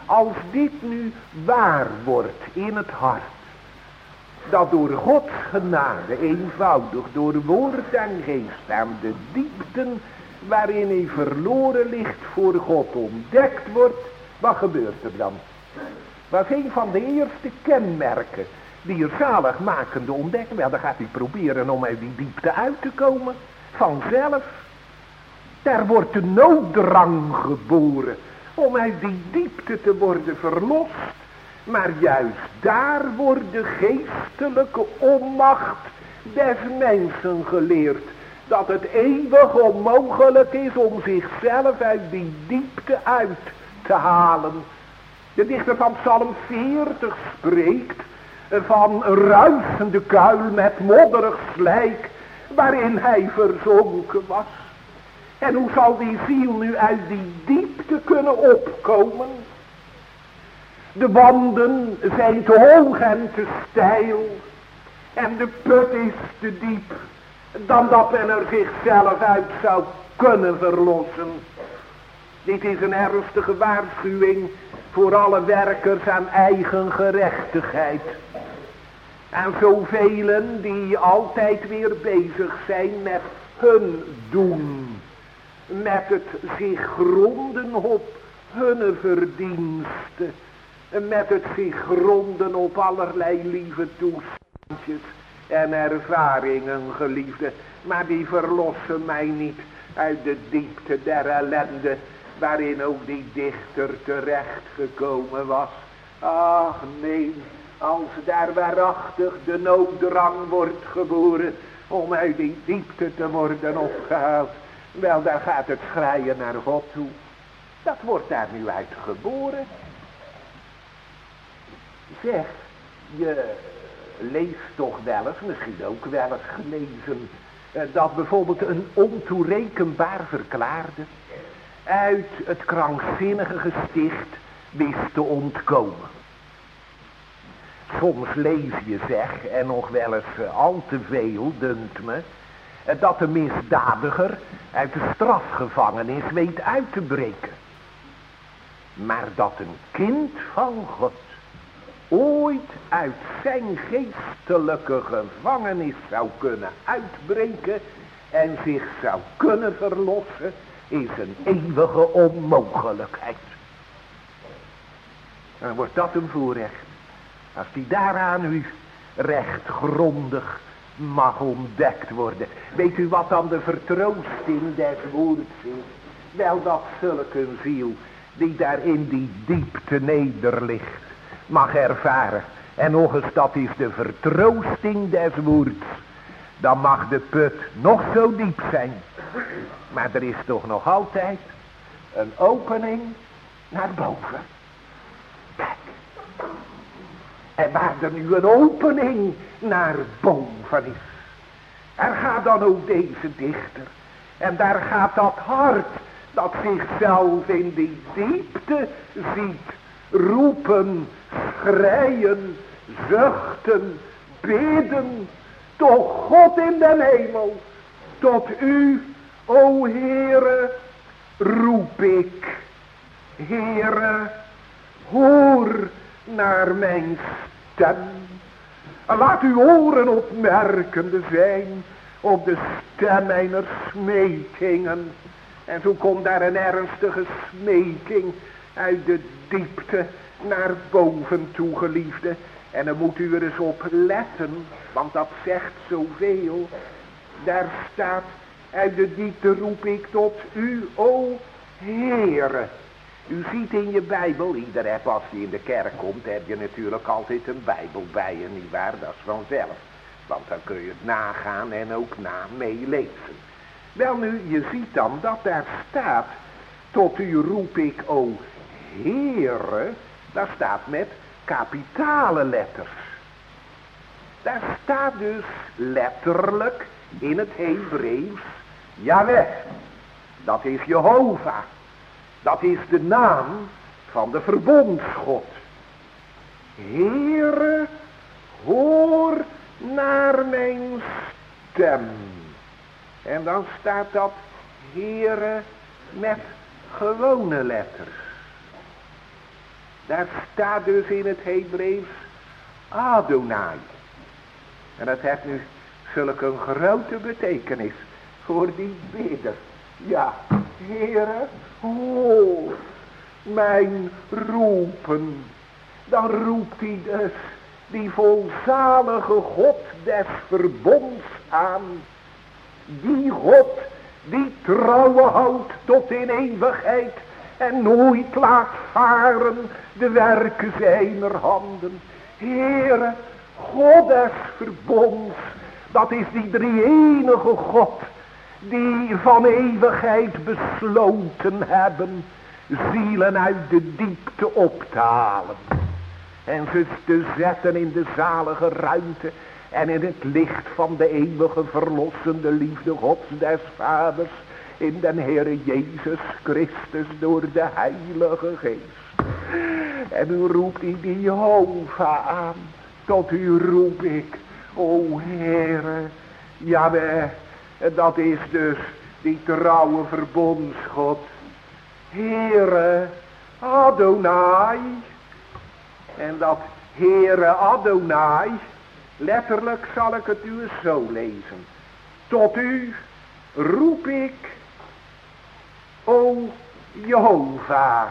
Als dit nu waar wordt in het hart, dat door Gods genade eenvoudig door woord en geest aan de diepten waarin hij verloren ligt voor God ontdekt wordt, wat gebeurt er dan? Dat is een van de eerste kenmerken die er zaligmakende ontdekken. Wel, dan gaat hij proberen om uit die diepte uit te komen. Vanzelf. Daar wordt de nooddrang geboren om uit die diepte te worden verlost. Maar juist daar wordt de geestelijke onmacht des mensen geleerd. Dat het eeuwig onmogelijk is om zichzelf uit die diepte uit te halen. De dichter van Psalm veertig spreekt van een ruisende kuil met modderig slijk waarin hij verzonken was. En hoe zal die ziel nu uit die diepte kunnen opkomen? De wanden zijn te hoog en te steil en de put is te diep dan dat men er zichzelf uit zou kunnen verlossen. Dit is een ernstige waarschuwing voor alle werkers aan eigen gerechtigheid. En zoveel die altijd weer bezig zijn met hun doen. Met het zich gronden op hun verdiensten. Met het zich gronden op allerlei lieve toestandjes en ervaringen, geliefde. Maar die verlossen mij niet uit de diepte der ellende waarin ook die dichter terecht gekomen was. Ach nee, als daar waarachtig de nooddrang wordt geboren om uit die diepte te worden opgehaald, wel, daar gaat het schreien naar God toe. Dat wordt daar nu uit geboren. Zeg, je leest toch wel eens, misschien ook wel eens gelezen, dat bijvoorbeeld een ontoerekenbaar verklaarde uit het krankzinnige gesticht wist te ontkomen. Soms lees je, zeg, en nog wel eens al te veel, dunkt me, dat de misdadiger uit de strafgevangenis weet uit te breken. Maar dat een kind van God ooit uit zijn geestelijke gevangenis zou kunnen uitbreken en zich zou kunnen verlossen, is een eeuwige onmogelijkheid. Dan wordt dat een voorrecht. Als die daaraan u recht grondig mag ontdekt worden. Weet u wat dan de vertroosting des woords is? Wel, dat zulke een ziel die daar in die diepte nederligt mag ervaren. En nog eens, dat is de vertroosting des woords. Dan mag de put nog zo diep zijn. Maar er is toch nog altijd een opening naar boven. Kijk. En waar er nu een opening naar boven is. Er gaat dan ook deze dichter. En daar gaat dat hart dat zichzelf in die diepte ziet roepen, schreien, zuchten, bidden. Tot God in den hemel, tot u, o Heere, roep ik. Heere, hoor naar mijn stem. Laat uw oren opmerkende zijn op de stem mijner smeekingen. En zo komt daar een ernstige smeeking uit de diepte naar boven toe, geliefde. En dan moet u er eens op letten, want dat zegt zoveel. Daar staat, uit de diepte roep ik tot u, o Heere. U ziet in je Bijbel, ieder heb als je in de kerk komt, heb je natuurlijk altijd een Bijbel bij je, nietwaar? Dat is vanzelf. Want dan kun je het nagaan en ook na meelezen. Wel nu, je ziet dan dat daar staat, tot u roep ik, o Heere. Daar staat met kapitale letters. Daar staat dus letterlijk in het Hebreeuws, Jahweh. Dat is Jehovah. Dat is de naam van de verbondsgod. Heere, hoor naar mijn stem. En dan staat dat Heere met gewone letters. Daar staat dus in het Hebreeuws Adonai. En dat heeft nu zulke een grote betekenis voor die bidder. Ja, Heere, hoor mijn roepen. Dan roept hij dus die volzalige God des verbonds aan. Die God die trouwe houdt tot in eeuwigheid en nooit laat varen de werken zijner handen. Heere, God des verbonds, dat is die drie-enige God die van eeuwigheid besloten hebben zielen uit de diepte op te halen en ze te zetten in de zalige ruimte en in het licht van de eeuwige verlossende liefde Gods des Vaders in den Heere Jezus Christus door de Heilige Geest. En u roept die Jehovah aan. Tot u roep ik, o Heere. Ja, dat is dus die trouwe verbondsgod. Heere Adonai. En dat Heere Adonai, letterlijk zal ik het u eens zo lezen. Tot u roep ik, o Jehovah.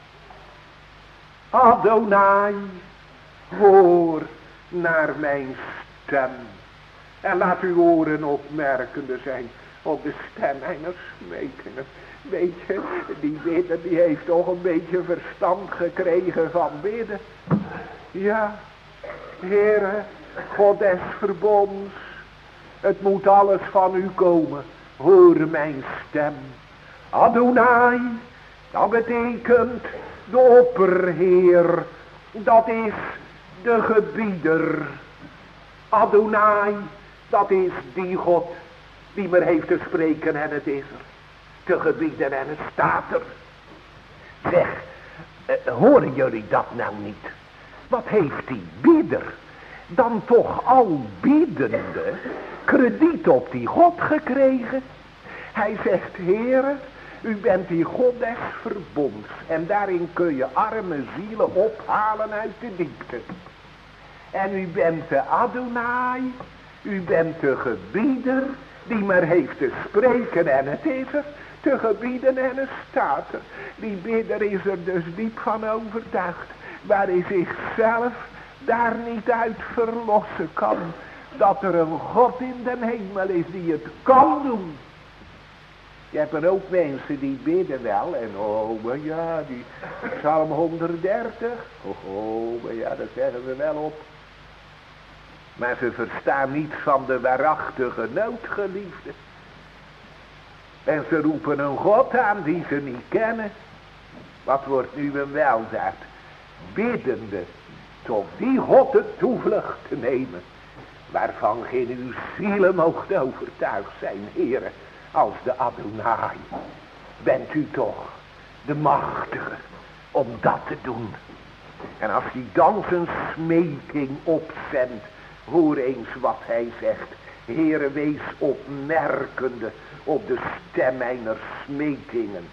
Adonai, hoor naar mijn stem. En laat uw oren opmerkende zijn op de stem mijner smekingen. Weet je, die bidder die heeft toch een beetje verstand gekregen van bidden. Ja, Heere, God des verbonds, het moet alles van u komen. Hoor mijn stem. Adonai, dat betekent de opperheer. Dat is de gebieder. Adonai, dat is die God die maar heeft te spreken en het is er. Te gebieden en het staat er. Zeg, uh, horen jullie dat nou niet? Wat heeft die bidder dan toch al biedende krediet op die God gekregen? Hij zegt, Heere, u bent die God des verbonds en daarin kun je arme zielen ophalen uit de diepte. En u bent de Adonai, u bent de gebieder die maar heeft te spreken en het is er, te gebieden en het staat er. Die bidder is er dus diep van overtuigd, waar hij zichzelf daar niet uit verlossen kan, dat er een God in den hemel is die het kan doen. Je hebt er ook mensen die bidden wel en oh, maar ja, die Psalm honderddertig, oh, oh, maar ja, dat zeggen we wel op. Maar ze verstaan niets van de waarachtige noodgeliefde. En ze roepen een God aan die ze niet kennen. Wat wordt nu een weldaad? Biddende tot die God de toevlucht te nemen, waarvan geen uw zielen moogt overtuigd zijn, Heere, als de Adonai. Bent u toch de machtige om dat te doen? En als hij dan zijn smeking opzendt, hoor eens wat hij zegt. Heere, wees opmerkende op de stem mijner smekingen.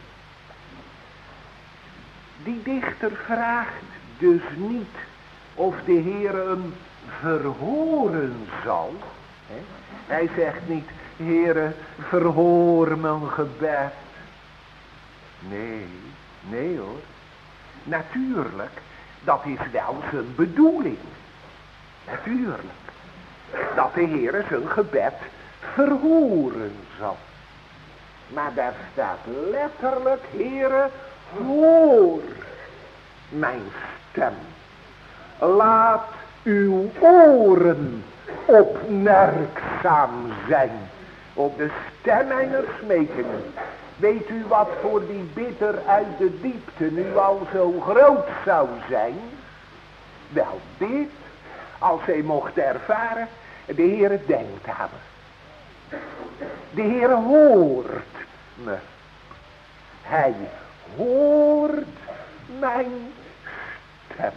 Die dichter vraagt dus niet of de Heere hem verhoren zal. Hij zegt niet, Heere, verhoor mijn gebed. Nee, nee hoor. Natuurlijk, dat is wel zijn bedoeling. Natuurlijk. Dat de Heere zijn gebed verhoren zal. Maar daar staat letterlijk, Heere, hoor mijn stem. Laat uw oren opmerkzaam zijn op de stem mijner smekingen. Weet u wat voor die bidder uit de diepte nu al zo groot zou zijn? Wel dit, als hij mocht ervaren, de Heere denkt aan me. De Heere hoort me. Hij hoort mijn stem.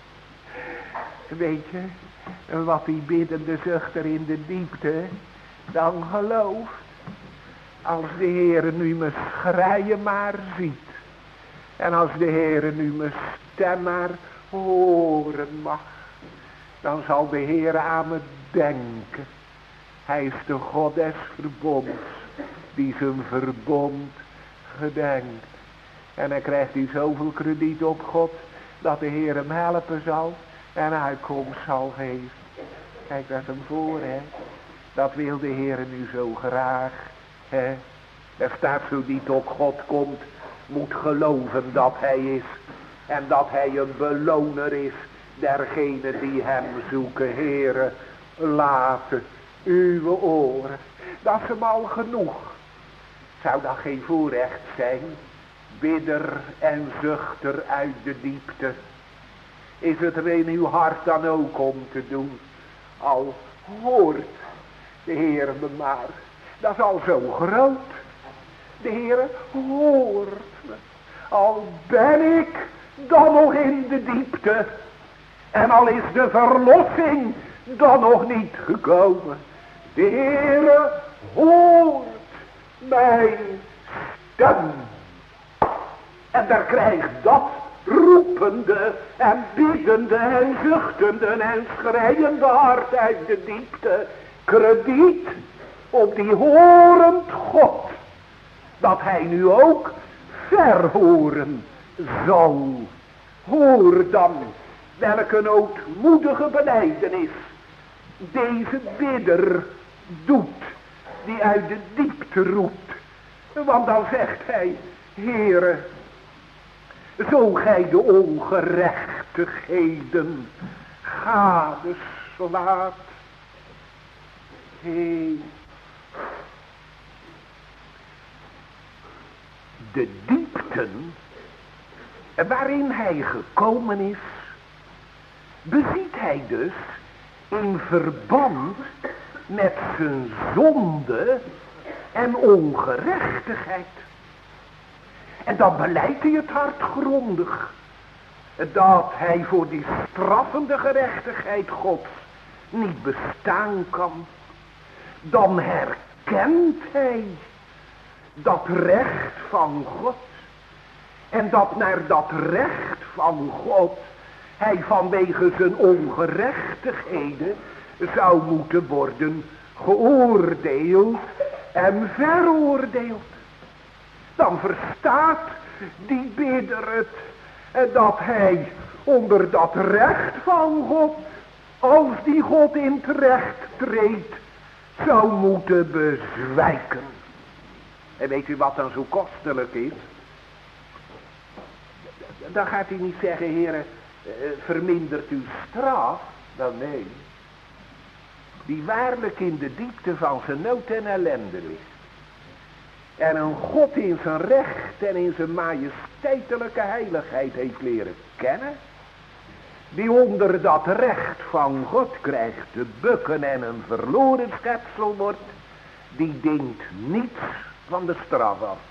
Weet je, wat die biddende zuchter in de diepte dan gelooft. Als de Heere nu me schreien maar ziet. En als de Heere nu me stem maar horen mag, dan zal de Heer aan me denken. Hij is de God des verbonds, die zijn verbond gedenkt. En dan krijgt hij zoveel krediet op God, dat de Heer hem helpen zal en uitkomst zal geven. Kijk dat hem voor, hè. Dat wil de Heer nu zo graag, hè. Er staat zo die tot God komt, moet geloven dat hij is. En dat hij een beloner is, dergenen die hem zoeken. Heere, laten uw oren, dat is hem al genoeg. Zou dat geen voorrecht zijn? Bidder en zuchter uit de diepte. Is het er in uw hart dan ook om te doen? Al hoort de Heer me maar. Dat is al zo groot. De Heer hoort me. Al ben ik dan nog in de diepte. En al is de verlossing dan nog niet gekomen. De Heer hoort mijn stem. En daar krijgt dat roepende en biedende en zuchtende en schreiende hart uit de diepte krediet op die horend God. Dat hij nu ook verhoren zal. Hoor dan welke ootmoedige belijdenis deze bidder doet, die uit de diepte roept. Want dan zegt hij, Heere, zo gij de ongerechtigheden gadeslaat. Hey. De diepten waarin hij gekomen is, beziet hij dus in verband met zijn zonde en ongerechtigheid. En dan beleidt hij het hart grondig, dat hij voor die straffende gerechtigheid Gods niet bestaan kan. Dan herkent hij dat recht van God. En dat naar dat recht van God hij vanwege zijn ongerechtigheden zou moeten worden geoordeeld en veroordeeld. Dan verstaat die bidder het, dat hij onder dat recht van God, als die God in het recht treedt, zou moeten bezwijken. En weet u wat dan zo kostelijk is? Dan gaat hij niet zeggen, Heere, vermindert uw straf. Dan nee. Die waarlijk in de diepte van zijn nood en ellende ligt. En een God in zijn recht en in zijn majesteitelijke heiligheid heeft leren kennen. Die onder dat recht van God krijgt te bukken en een verloren schepsel wordt. Die denkt niets van de straf af.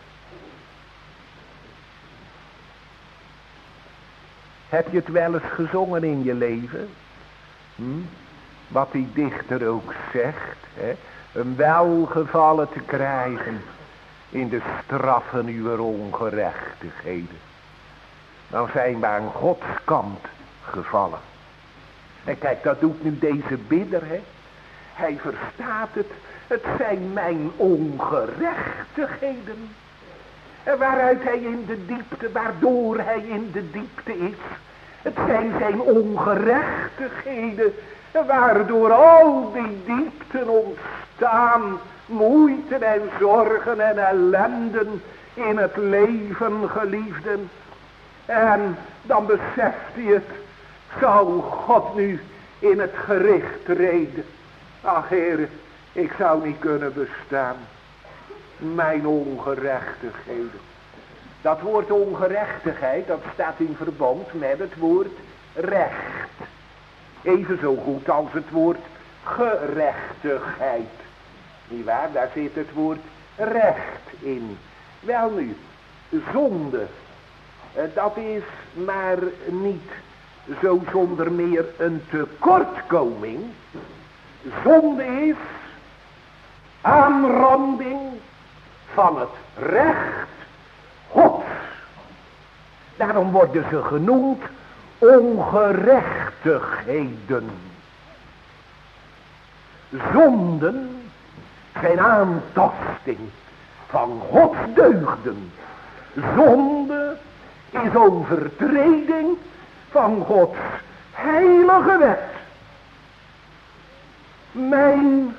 Heb je het wel eens gezongen in je leven? Hm? Wat die dichter ook zegt. Hè? Een welgevallen te krijgen in de straffen uw ongerechtigheden. Dan zijn we aan Gods kant gevallen. En kijk, dat doet nu deze bidder. Hè? Hij verstaat het. Het zijn mijn ongerechtigheden. En waaruit hij in de diepte, waardoor hij in de diepte is. Het zijn zijn ongerechtigheden. Waardoor al die diepten ontstaan. Moeite en zorgen en ellenden in het leven, geliefden. En dan beseft hij het. Zou God nu in het gericht treden. Ach Heer, ik zou niet kunnen bestaan. Mijn ongerechtigheden. Dat woord ongerechtigheid, dat staat in verband met het woord recht. Even zo goed als het woord gerechtigheid. Niet waar, daar zit het woord recht in. Wel nu, zonde, dat is maar niet zo zonder meer een tekortkoming. Zonde is aanranding van het recht Gods. Daarom worden ze genoemd ongerechtigheden. Zonden zijn aantasting van Gods deugden. Zonde is overtreding van Gods heilige wet. Mijn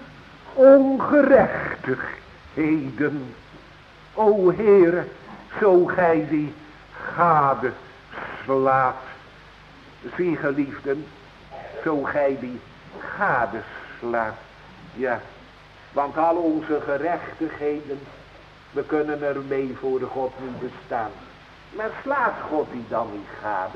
ongerechtigheden, o Heere, zo gij die gade slaat. Zie geliefden, zo gij die gade slaat. Ja, want al onze gerechtigheden, we kunnen ermee voor de God niet bestaan. Maar slaat God die dan niet gade?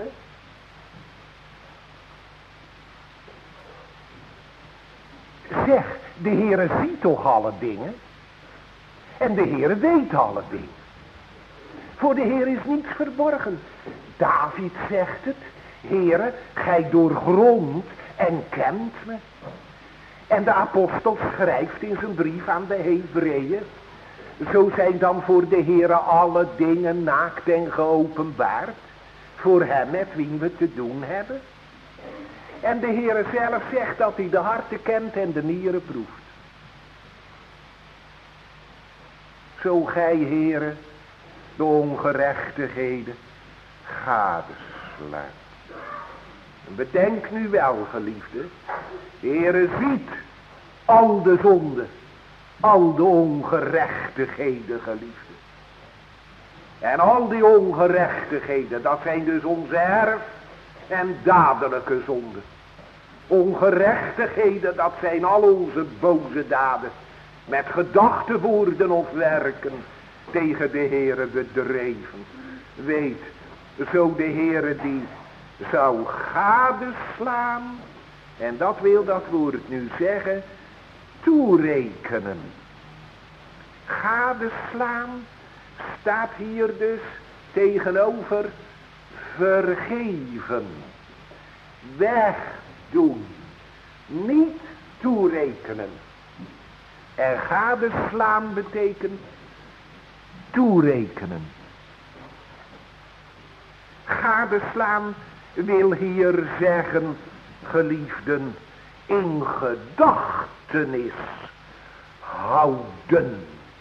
Zeg, de Heere ziet toch alle dingen? En de Heere weet alle dingen. Voor de Heer is niets verborgen. David zegt het. Heere, gij doorgrondt en kent me. En de apostel schrijft in zijn brief aan de Hebreeën. Zo zijn dan voor de Heere alle dingen naakt en geopenbaard. Voor hem met wie we te doen hebben. En de Heere zelf zegt dat hij de harten kent en de nieren proeft. Zo gij, Heere, de ongerechtigheden gadeslaat. Bedenk nu wel, geliefde, de Heere ziet al de zonde, al de ongerechtigheden, geliefde. En al die ongerechtigheden, dat zijn dus onze erf en dadelijke zonden. Ongerechtigheden, dat zijn al onze boze daden, met gedachten, woorden of werken, tegen de Heere bedreven. Weet, zo de Heere die zou gadeslaan, en dat wil dat woord nu zeggen, toerekenen. Gadeslaan staat hier dus tegenover vergeven, wegdoen, niet toerekenen. En gadeslaan betekent toerekenen. Gadeslaan wil hier zeggen, geliefden, in gedachtenis houden.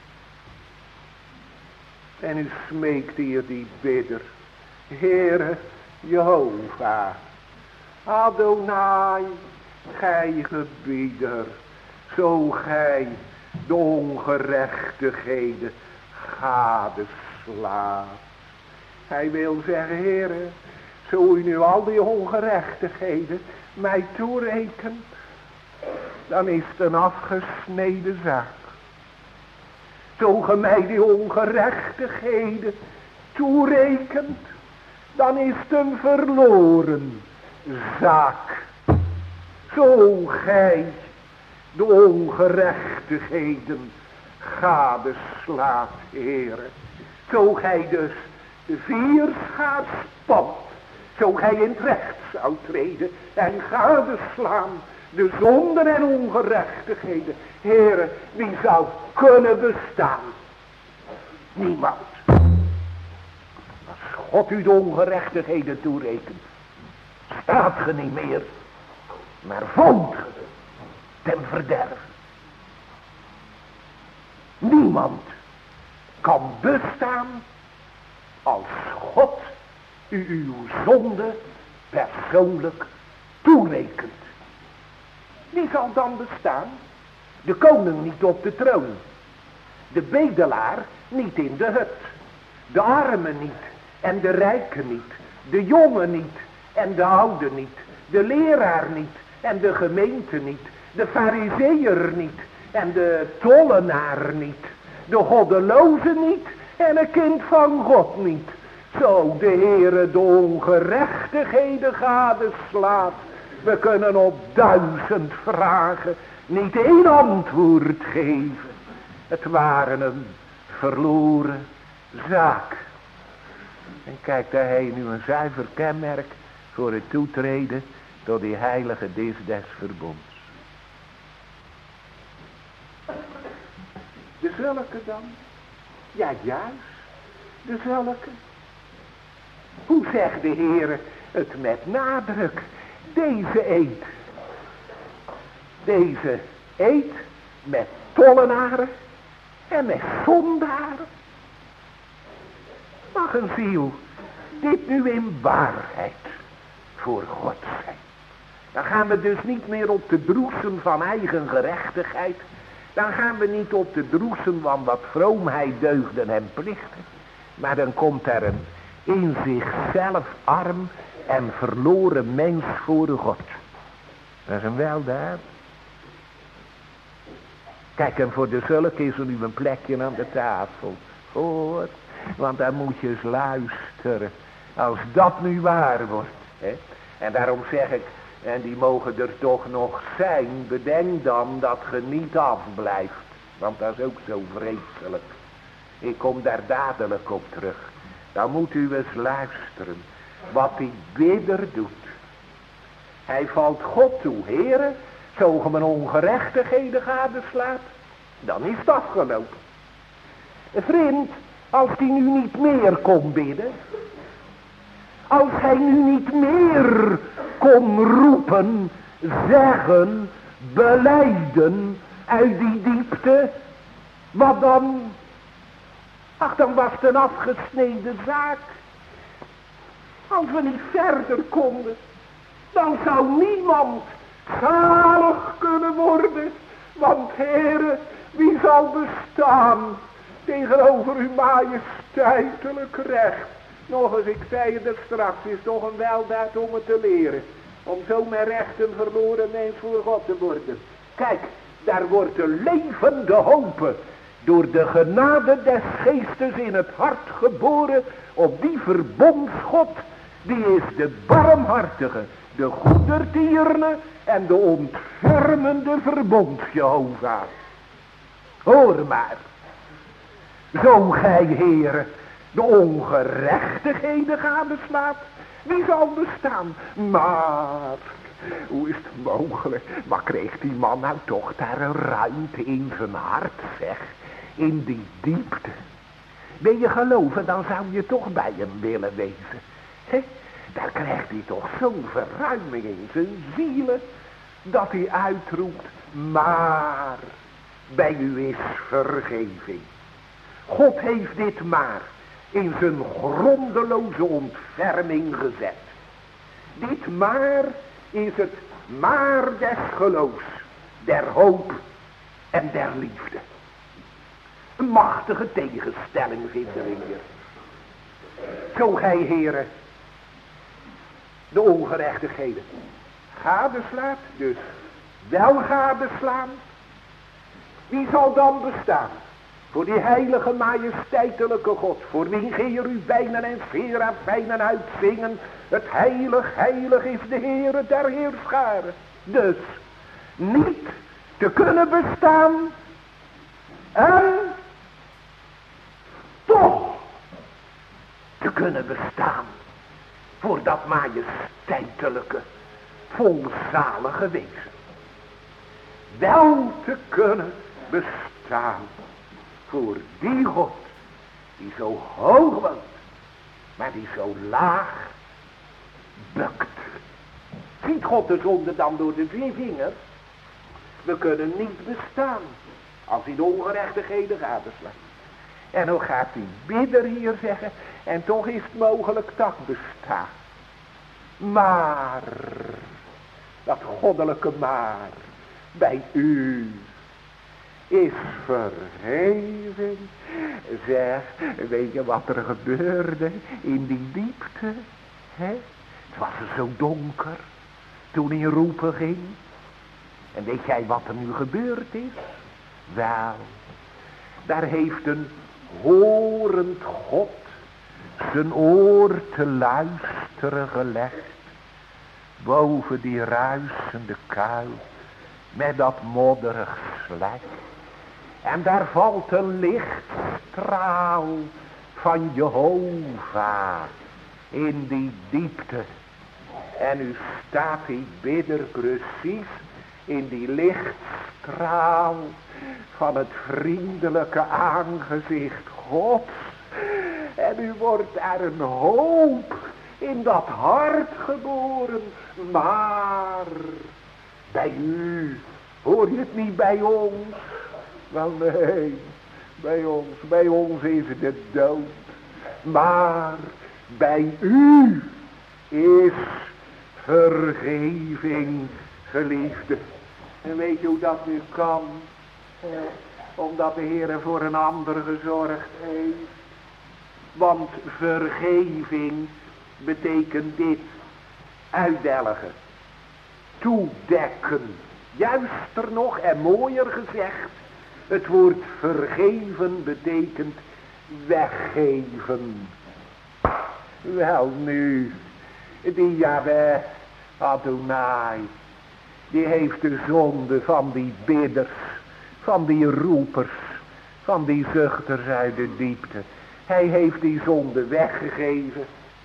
En u smeekt hier die bidder, Heere Jehovah, Adonai, gij gebieder, zo gij de ongerechtigheden gadeslaat. Hij wil zeggen, Heere, zo u nu al die ongerechtigheden mij toerekent, dan is het een afgesneden zaak. Zo ge mij die ongerechtigheden toerekent, dan is het een verloren zaak. Zo gij de ongerechtigheden gadeslaat, Heere. Zo gij dus de vierschaars spant, zo gij in het recht zou treden en gadeslaan de zonden en ongerechtigheden. Heere, wie zou kunnen bestaan? Niemand. Als God u de ongerechtigheden toerekent, staat ge niet meer, maar woont ge ten verderf. Niemand kan bestaan als God u uw zonde persoonlijk toerekent. Wie zal dan bestaan? De koning niet op de troon. De bedelaar niet in de hut. De arme niet en de rijke niet. De jonge niet en de oude niet. De leraar niet en de gemeente niet. De farizeeër niet en de tollenaar niet. De goddeloze niet en een kind van God niet. Zo de Heere de ongerechtigheden gadeslaat. We kunnen op duizend vragen niet één antwoord geven. Het waren een verloren zaak. En kijk, daar hij nu een zuiver kenmerk voor het toetreden tot die heilige dis des verbonds. De zulke dan? Ja, juist. De zulke. Hoe zegt de Heer het met nadruk? Deze eet. Deze eet met tollenaren en met zondaren. Mag een ziel dit nu in waarheid voor God zijn. Dan gaan we dus niet meer op de droesen van eigen gerechtigheid. Dan gaan we niet op de droesen van wat vroomheid, deugden en plichten. Maar dan komt er een in zichzelf arm en verloren mens voor God. Dat is een weldaad. Kijk, en voor de zulke is er nu een plekje aan de tafel. Hoor, want dan moet je eens luisteren. Als dat nu waar wordt. Hè? En daarom zeg ik, en die mogen er toch nog zijn. Bedenk dan dat je niet afblijft. Want dat is ook zo vreselijk. Ik kom daar dadelijk op terug. Dan moet u eens luisteren. Wat die bidder doet. Hij valt God toe. Heere, zo ge mijn ongerechtigheden gadeslaat. Dan is het afgelopen. Vriend, als die nu niet meer kon bidden. Als hij nu niet meer kon roepen, zeggen, belijden uit die diepte. Wat dan? Ach, dan was het een afgesneden zaak. Als we niet verder konden, dan zou niemand zalig kunnen worden. Want Heere, wie zal bestaan tegenover uw majesteitelijk recht? Nog eens, ik zei het er straks, is toch een weldaad om het te leren. Om zo met recht een verloren mens voor God te worden. Kijk, daar wordt de levende hoop door de genade des geestes in het hart geboren. Op die verbondsgod, die is de barmhartige, de goedertierne en de ontfermende verbond Jehovah. Hoor maar, zo gij Heere de ongerechtigheden gadeslaat, wie zal bestaan? Maar, hoe is het mogelijk? Wat kreeg die man nou toch daar een ruimte in zijn hart, zeg, in die diepte? Ben je geloven, dan zou je toch bij hem willen wezen. He? Daar krijgt hij toch zo'n verruiming in zijn zielen, dat hij uitroept, maar bij u is vergeving. God heeft dit maar in zijn grondeloze ontferming gezet. Dit maar is het maar des geloofs, der hoop en der liefde. Een machtige tegenstelling vinden we hier. Zo gij, Heere, de ongerechtigheden gadeslaat, dus wel gadeslaan, wie zal dan bestaan? Voor die heilige majesteitelijke God, voor wie cherubijnen en serafijnen uitzingen, het heilig, heilig is de Heere der heerscharen. Dus niet te kunnen bestaan en toch te kunnen bestaan voor dat majesteitelijke, volzalige wezen. Wel te kunnen bestaan voor die God die zo hoog woont, maar die zo laag bukt. Ziet God de zonde dan door de vier vingers? We kunnen niet bestaan als hij de ongerechtigheden gadeslaat. En hoe gaat die bidder hier zeggen, en toch is het mogelijk dat bestaan. Maar, dat goddelijke maar, bij u is vergeving. Zeg, weet je wat er gebeurde in die diepte? He? Het was er zo donker toen hij roepen ging. En weet jij wat er nu gebeurd is? Wel, daar heeft een horend God zijn oor te luisteren gelegd. Boven die ruisende kuil met dat modderig slek. En daar valt een lichtstraal van Jehovah in die diepte. En nu staat die bidder precies in die lichtstraal van het vriendelijke aangezicht Gods. En u wordt er een hoop in dat hart geboren. Maar bij u, hoor je het niet bij ons? Wel nee, bij ons, bij ons is het de dood. Maar bij u is vergeving, geliefde. En weet je hoe dat nu kan? Eh, omdat de Heer voor een ander gezorgd heeft. Want vergeving betekent dit: uitdelgen, toedekken. Juister nog en mooier gezegd, het woord vergeven betekent weggeven. Wel nu, die Yahweh Adonai, die heeft de zonde van die bidders, van die roepers, van die zuchters uit de diepte. Hij heeft die zonde weggegeven.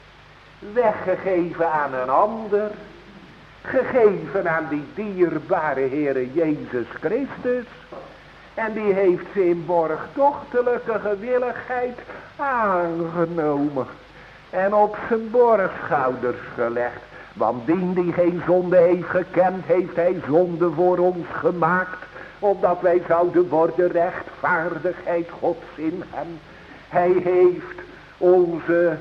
Weggegeven aan een ander. Gegeven aan die dierbare Heere Jezus Christus. En die heeft ze in borgtochtelijke gewilligheid aangenomen. En op zijn borgschouders gelegd. Want dien die geen zonde heeft gekend, heeft hij zonde voor ons gemaakt. Opdat wij zouden worden rechtvaardigheid Gods in hem. Hij heeft onze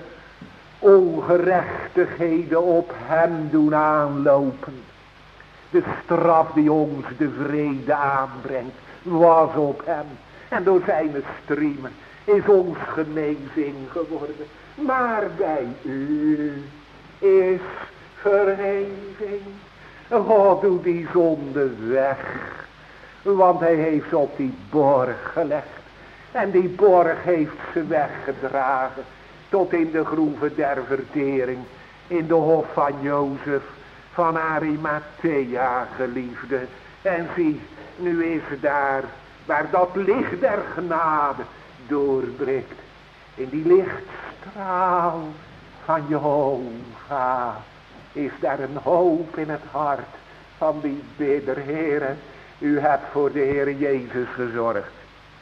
ongerechtigheden op hem doen aanlopen. De straf die ons de vrede aanbrengt, was op hem. En door zijn striemen is ons genezing geworden. Maar bij u is vergeving. God, doe die zonde weg. Want hij heeft ze op die borg gelegd. En die borg heeft ze weggedragen. Tot in de groeven der vertering. In de hof van Jozef van Arimathea, geliefde. En zie, nu is daar waar dat licht der genade doorbreekt. In die lichtstraal van Jehovah is daar een hoop in het hart van die bidder. Heere, u hebt voor de Heer Jezus gezorgd.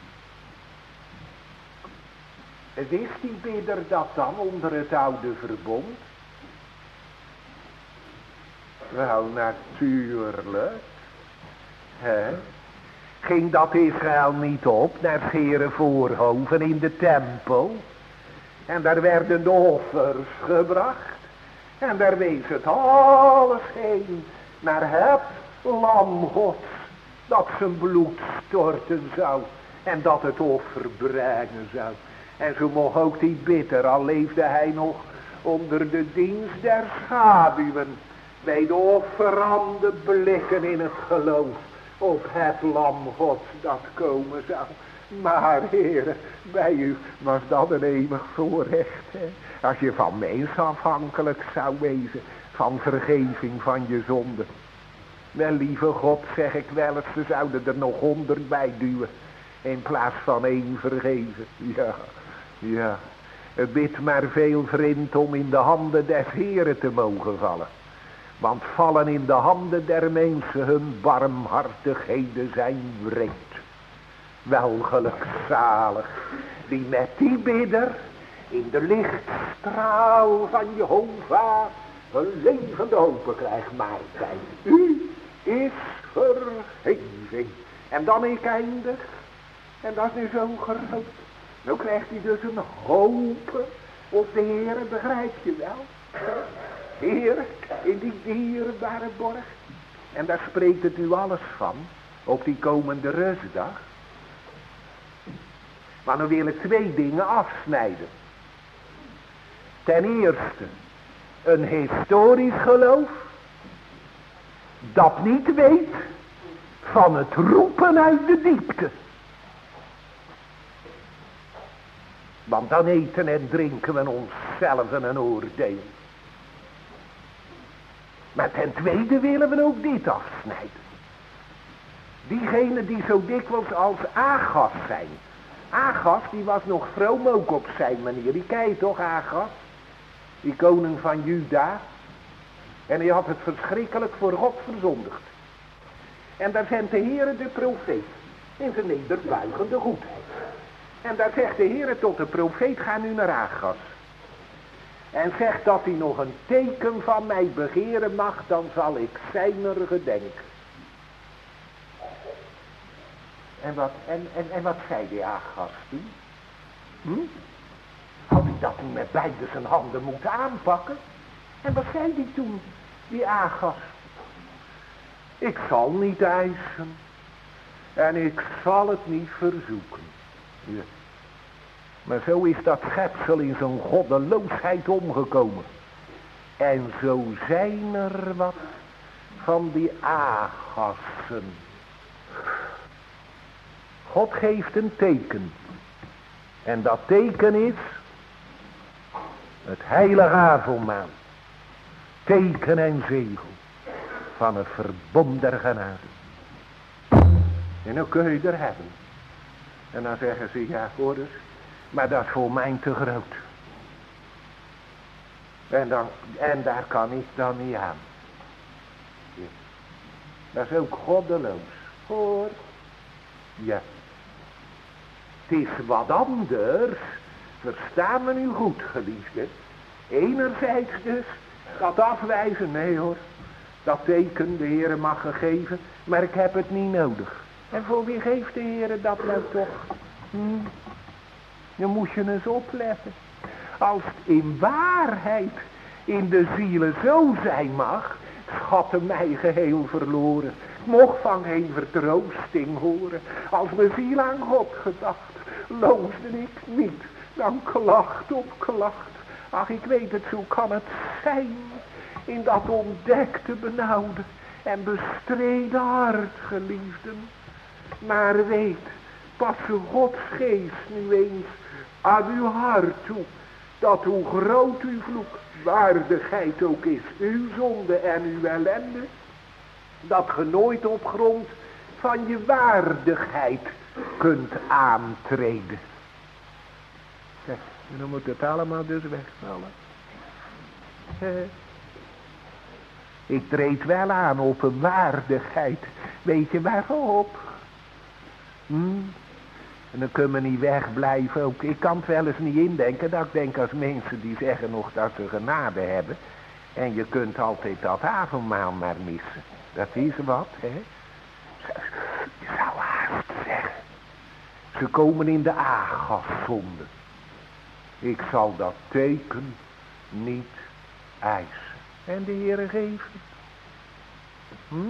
Wist die bidder dat dan onder het oude verbond? Wel, natuurlijk. He? Ging dat Israël niet op naar het Heere voorhoven in de tempel? En daar werden de offers gebracht. En daar wees het alles heen naar het lam Gods, dat zijn bloed storten zou en dat het offer brengen zou. En zo mocht ook die bidder, al leefde hij nog onder de dienst der schaduwen, bij de offeranden blikken in het geloof op het lam Gods dat komen zou. Maar Heere, bij u was dat een eeuwig voorrecht. Hè? Als je van mens afhankelijk zou wezen, van vergeving van je zonde. Wel, lieve God, zeg ik wel eens, ze zouden er nog honderd bij duwen. In plaats van één vergeven. Ja, ja. Bid maar veel, vriend, om in de handen des Heeren te mogen vallen. Want vallen in de handen der mensen, hun barmhartigheden zijn wreed. Wel gelukzalig, die met die bidder in de lichtstraal van Jehovah een levende hoop krijgt. Maar bij u is vergeving. En dan ik eindig. En dat is nu zo groot. Nou krijgt hij dus een hoop op de Heere, begrijp je wel? Heer, in die dierbare borg. En daar spreekt het u alles van, op die komende rustdag. Maar nu wil ik twee dingen afsnijden. Ten eerste, een historisch geloof, dat niet weet van het roepen uit de diepte. Want dan eten en drinken we onszelf een oordeel. Maar ten tweede willen we ook dit afsnijden. Diegenen die zo dikwijls als Agas zijn. Agas, die was nog vroom ook op zijn manier. Die ken je toch, Agas? Die koning van Juda. En hij had het verschrikkelijk voor God verzondigd. En daar zendt de Heere de profeet. In zijn nederbuigende goedheid. En daar zegt de Heere tot de profeet, ga nu naar Agas. en zegt dat hij nog een teken van mij begeren mag, dan zal ik zijner gedenken. En wat, en, en, en wat zei die Agas toen? Hm? Had hij dat toen met beide zijn handen moeten aanpakken? En wat zei die toen, die Agas? Ik zal niet eisen. En ik zal het niet verzoeken. Ja. Maar zo is dat schepsel in zijn goddeloosheid omgekomen. En zo zijn er wat van die Agassen. God geeft een teken. En dat teken is het heilige avondmaal. Teken en zegel van het verbond der genade. En dan kun je er hebben. En dan zeggen ze, ja hoor eens, maar dat is voor mij te groot. En, dan, en daar kan ik dan niet aan. Ja. Dat is ook goddeloos. Hoor. Ja. Het is wat anders. Verstaan we nu goed, geliefde. Enerzijds dus dat afwijzen. Nee hoor. Dat teken de Heere mag gegeven. Maar ik heb het niet nodig. En voor wie geeft de Heere dat nou toch? Hm? Dan moet je eens opletten. Als het in waarheid in de zielen zo zijn mag, schatten mij geheel verloren. Mocht van geen vertroosting horen. Als mijn ziel aan God gedacht, loosde ik niet dan klacht op klacht. Ach, ik weet het, zo kan het zijn. In dat ontdekte, benauwde en bestreden hart, geliefden. Maar weet, passen Gods geest nu eens aan uw hart toe, dat hoe groot uw vloek, waardigheid ook is, uw zonde en uw ellende, dat ge nooit op grond van je waardigheid kunt aantreden. Kijk, en dan moet het allemaal dus wegvallen. Ik treed wel aan op een waardigheid. Weet je waarop? Hm? En dan kunnen we niet wegblijven ook. Ik kan het wel eens niet indenken. Dat ik denk als mensen die zeggen nog dat ze genade hebben. En je kunt altijd dat avondmaal maar missen. Dat is wat, hè. Je zou haast zeggen. Ze komen in de Agaszonde. Ik zal dat teken niet eisen. En de Heere geeft het. Hm?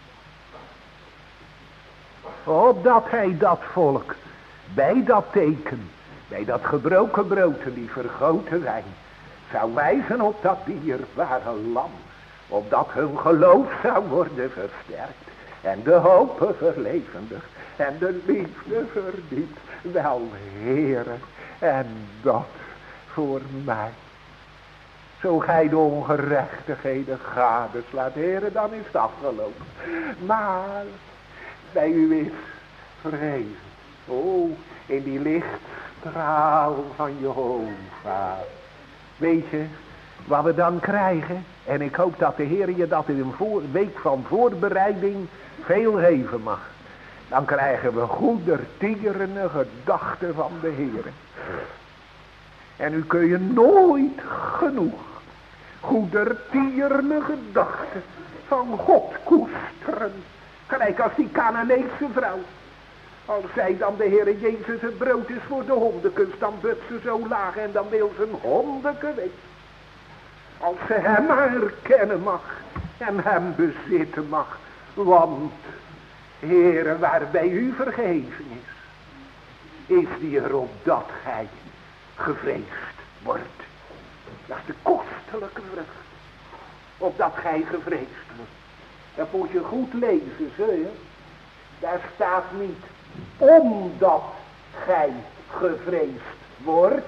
Opdat hij dat volk bij dat teken, bij dat gebroken brood en die vergoten wijn, zou wijzen op dat dierbare lam, opdat hun geloof zou worden versterkt en de hoop verlevendigd en de liefde verdiept. Wel, Heere, en dat voor mij. Zo gij de ongerechtigheden gadeslaat, Heere, dan is het afgelopen. Maar bij u is vrezen. Oh, in die lichtstraal van Jehovah. Weet je wat we dan krijgen? En ik hoop dat de Heer je dat in een voor, week van voorbereiding veel geven mag. Dan krijgen we goedertierende gedachten van de Heer. En u kun je nooit genoeg goedertierende gedachten van God koesteren. Gelijk als die Canaanese vrouw. Als zij dan de Heere Jezus het brood is voor de hondenkens, dan bukt ze zo laag en dan wil ze een hondeke weg. Als ze hem herkennen mag en hem bezitten mag. Want, Heere, waar bij u vergeven is, is die er opdat gij gevreesd wordt. Dat is de kostelijke vrucht. Opdat gij gevreesd wordt. Dat moet je goed lezen, zul je. Daar staat niet omdat gij gevreesd wordt.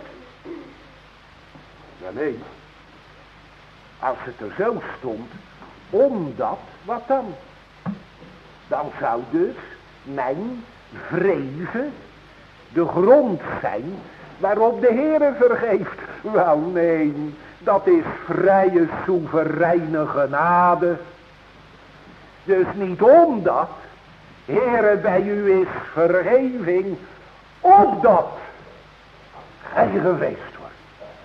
Ja, nee. Als het er zo stond, omdat, wat dan? Dan zou dus mijn vrezen de grond zijn waarop de Heere vergeeft. Wel nee, dat is vrije soevereine genade. Dus niet omdat, Heere, bij u is vergeving, opdat gij gevreesd wordt.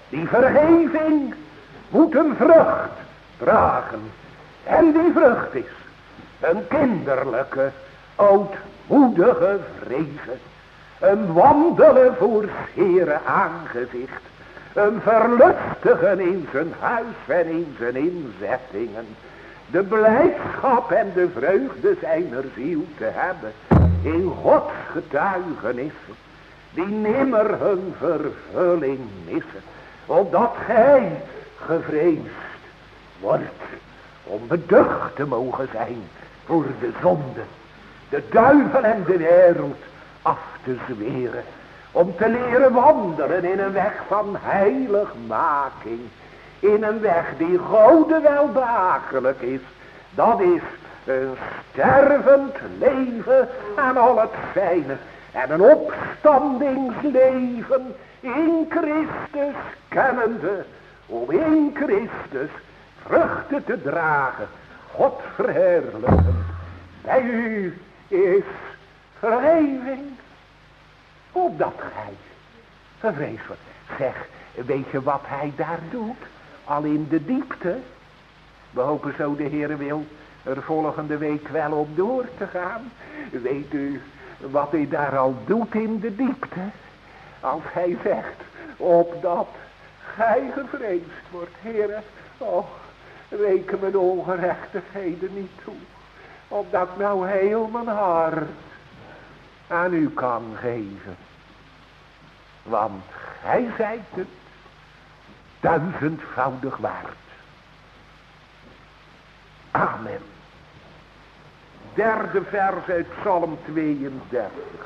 Die vergeving moet een vrucht dragen. En die vrucht is een kinderlijke, ootmoedige vrezen. Een wandelen voor 's Heere aangezicht. Een verlustigen in zijn huis en in zijn inzettingen. De blijdschap en de vreugde zijner ziel te hebben. In Gods getuigenissen. Die nimmer hun vervulling missen. Opdat gij gevreesd wordt. Om beducht te mogen zijn voor de zonde. De duivel en de wereld af te zweren. Om te leren wandelen in een weg van heiligmaking. In een weg die Gode wel behagelijk is. Dat is een stervend leven aan al het fijne. En een opstandingsleven in Christus kennende. Om in Christus vruchten te dragen. God verheerlijken. Bij u is vergeving. Opdat gij gevreesd wordt. Zeg, weet je wat hij daar doet? Al in de diepte. We hopen zo de Heere wil er volgende week wel op door te gaan. Weet u wat hij daar al doet in de diepte? Als hij zegt, opdat gij gevreesd wordt. Heere, och, reken mijn ongerechtigheden niet toe. Opdat ik nou heel mijn hart aan u kan geven. Want gij zijt het duizendvoudig waard. Amen. Derde vers uit Psalm tweeëndertig.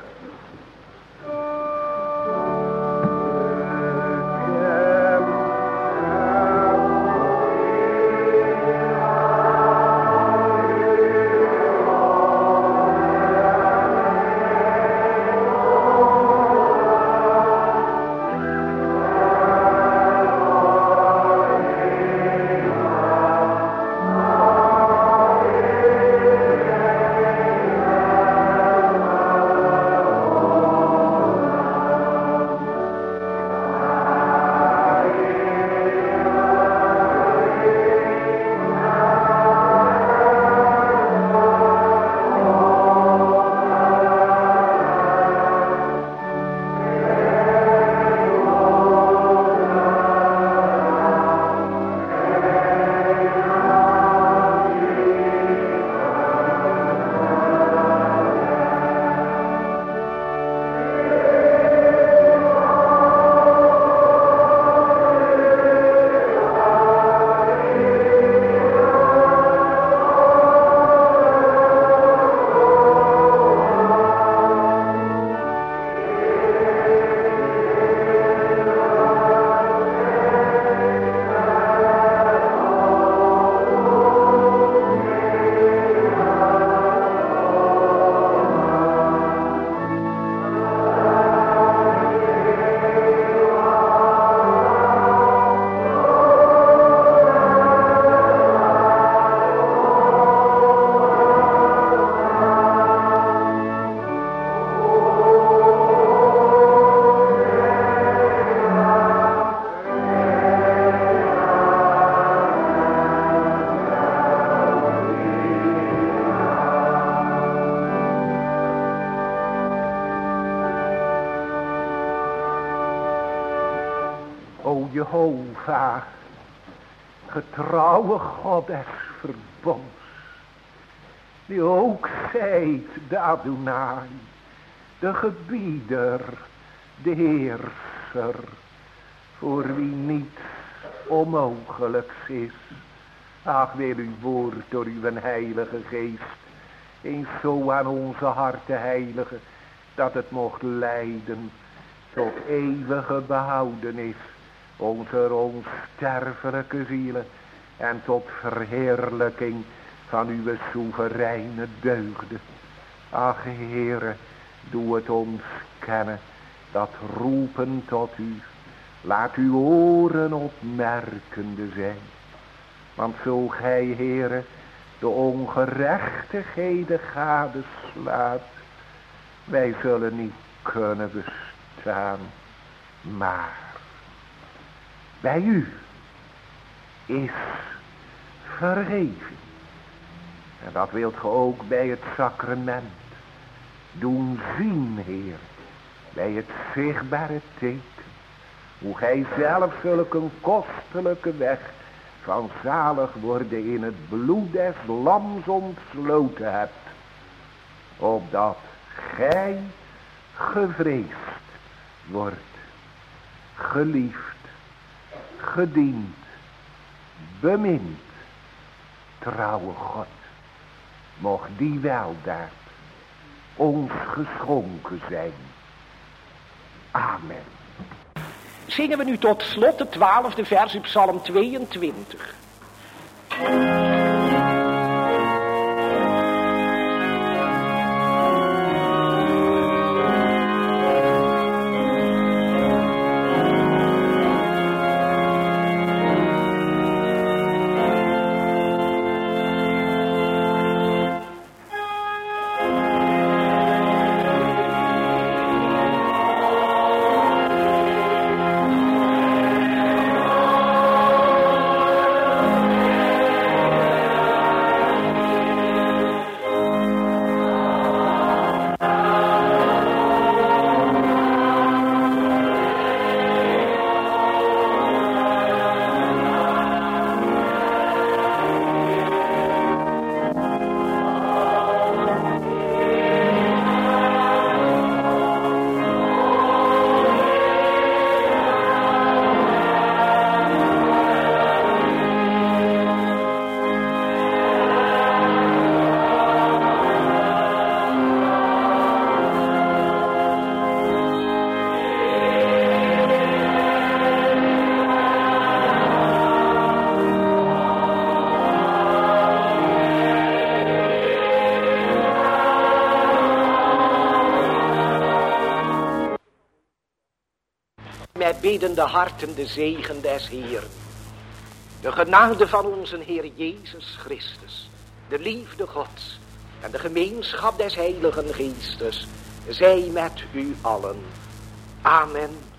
Jehovah, getrouwe God des verbonds, die ook zijt de Adonai, de gebieder, de heerser, voor wie niets onmogelijks is. Ach, wil uw woord door uw heilige geest eens zo aan onze harten heiligen, dat het mocht leiden tot eeuwige behoudenis onze onsterfelijke zielen en tot verheerlijking van uw soevereine deugden. Ach, Heere, doe het ons kennen, dat roepen tot u. Laat uw oren opmerkende zijn. Want zo gij, Heere, de ongerechtigheden gadeslaat, wij zullen niet kunnen bestaan. Maar bij u is vergeving. En dat wilt ge ook bij het sacrament doen zien, Heer, bij het zichtbare teken, hoe gij zelf zulke een kostelijke weg van zalig worden in het bloed des lams ontsloten hebt, opdat gij gevreesd wordt, geliefd, gediend, bemind, trouwe God. Mocht die weldaad ons geschonken zijn. Amen. Zingen we nu tot slot het twaalfde vers in Psalm tweeëntwintig. Met biddende harten de zegen des Heeren, de genade van onze Heer Jezus Christus, de liefde Gods en de gemeenschap des Heiligen Geestes, zij met u allen. Amen.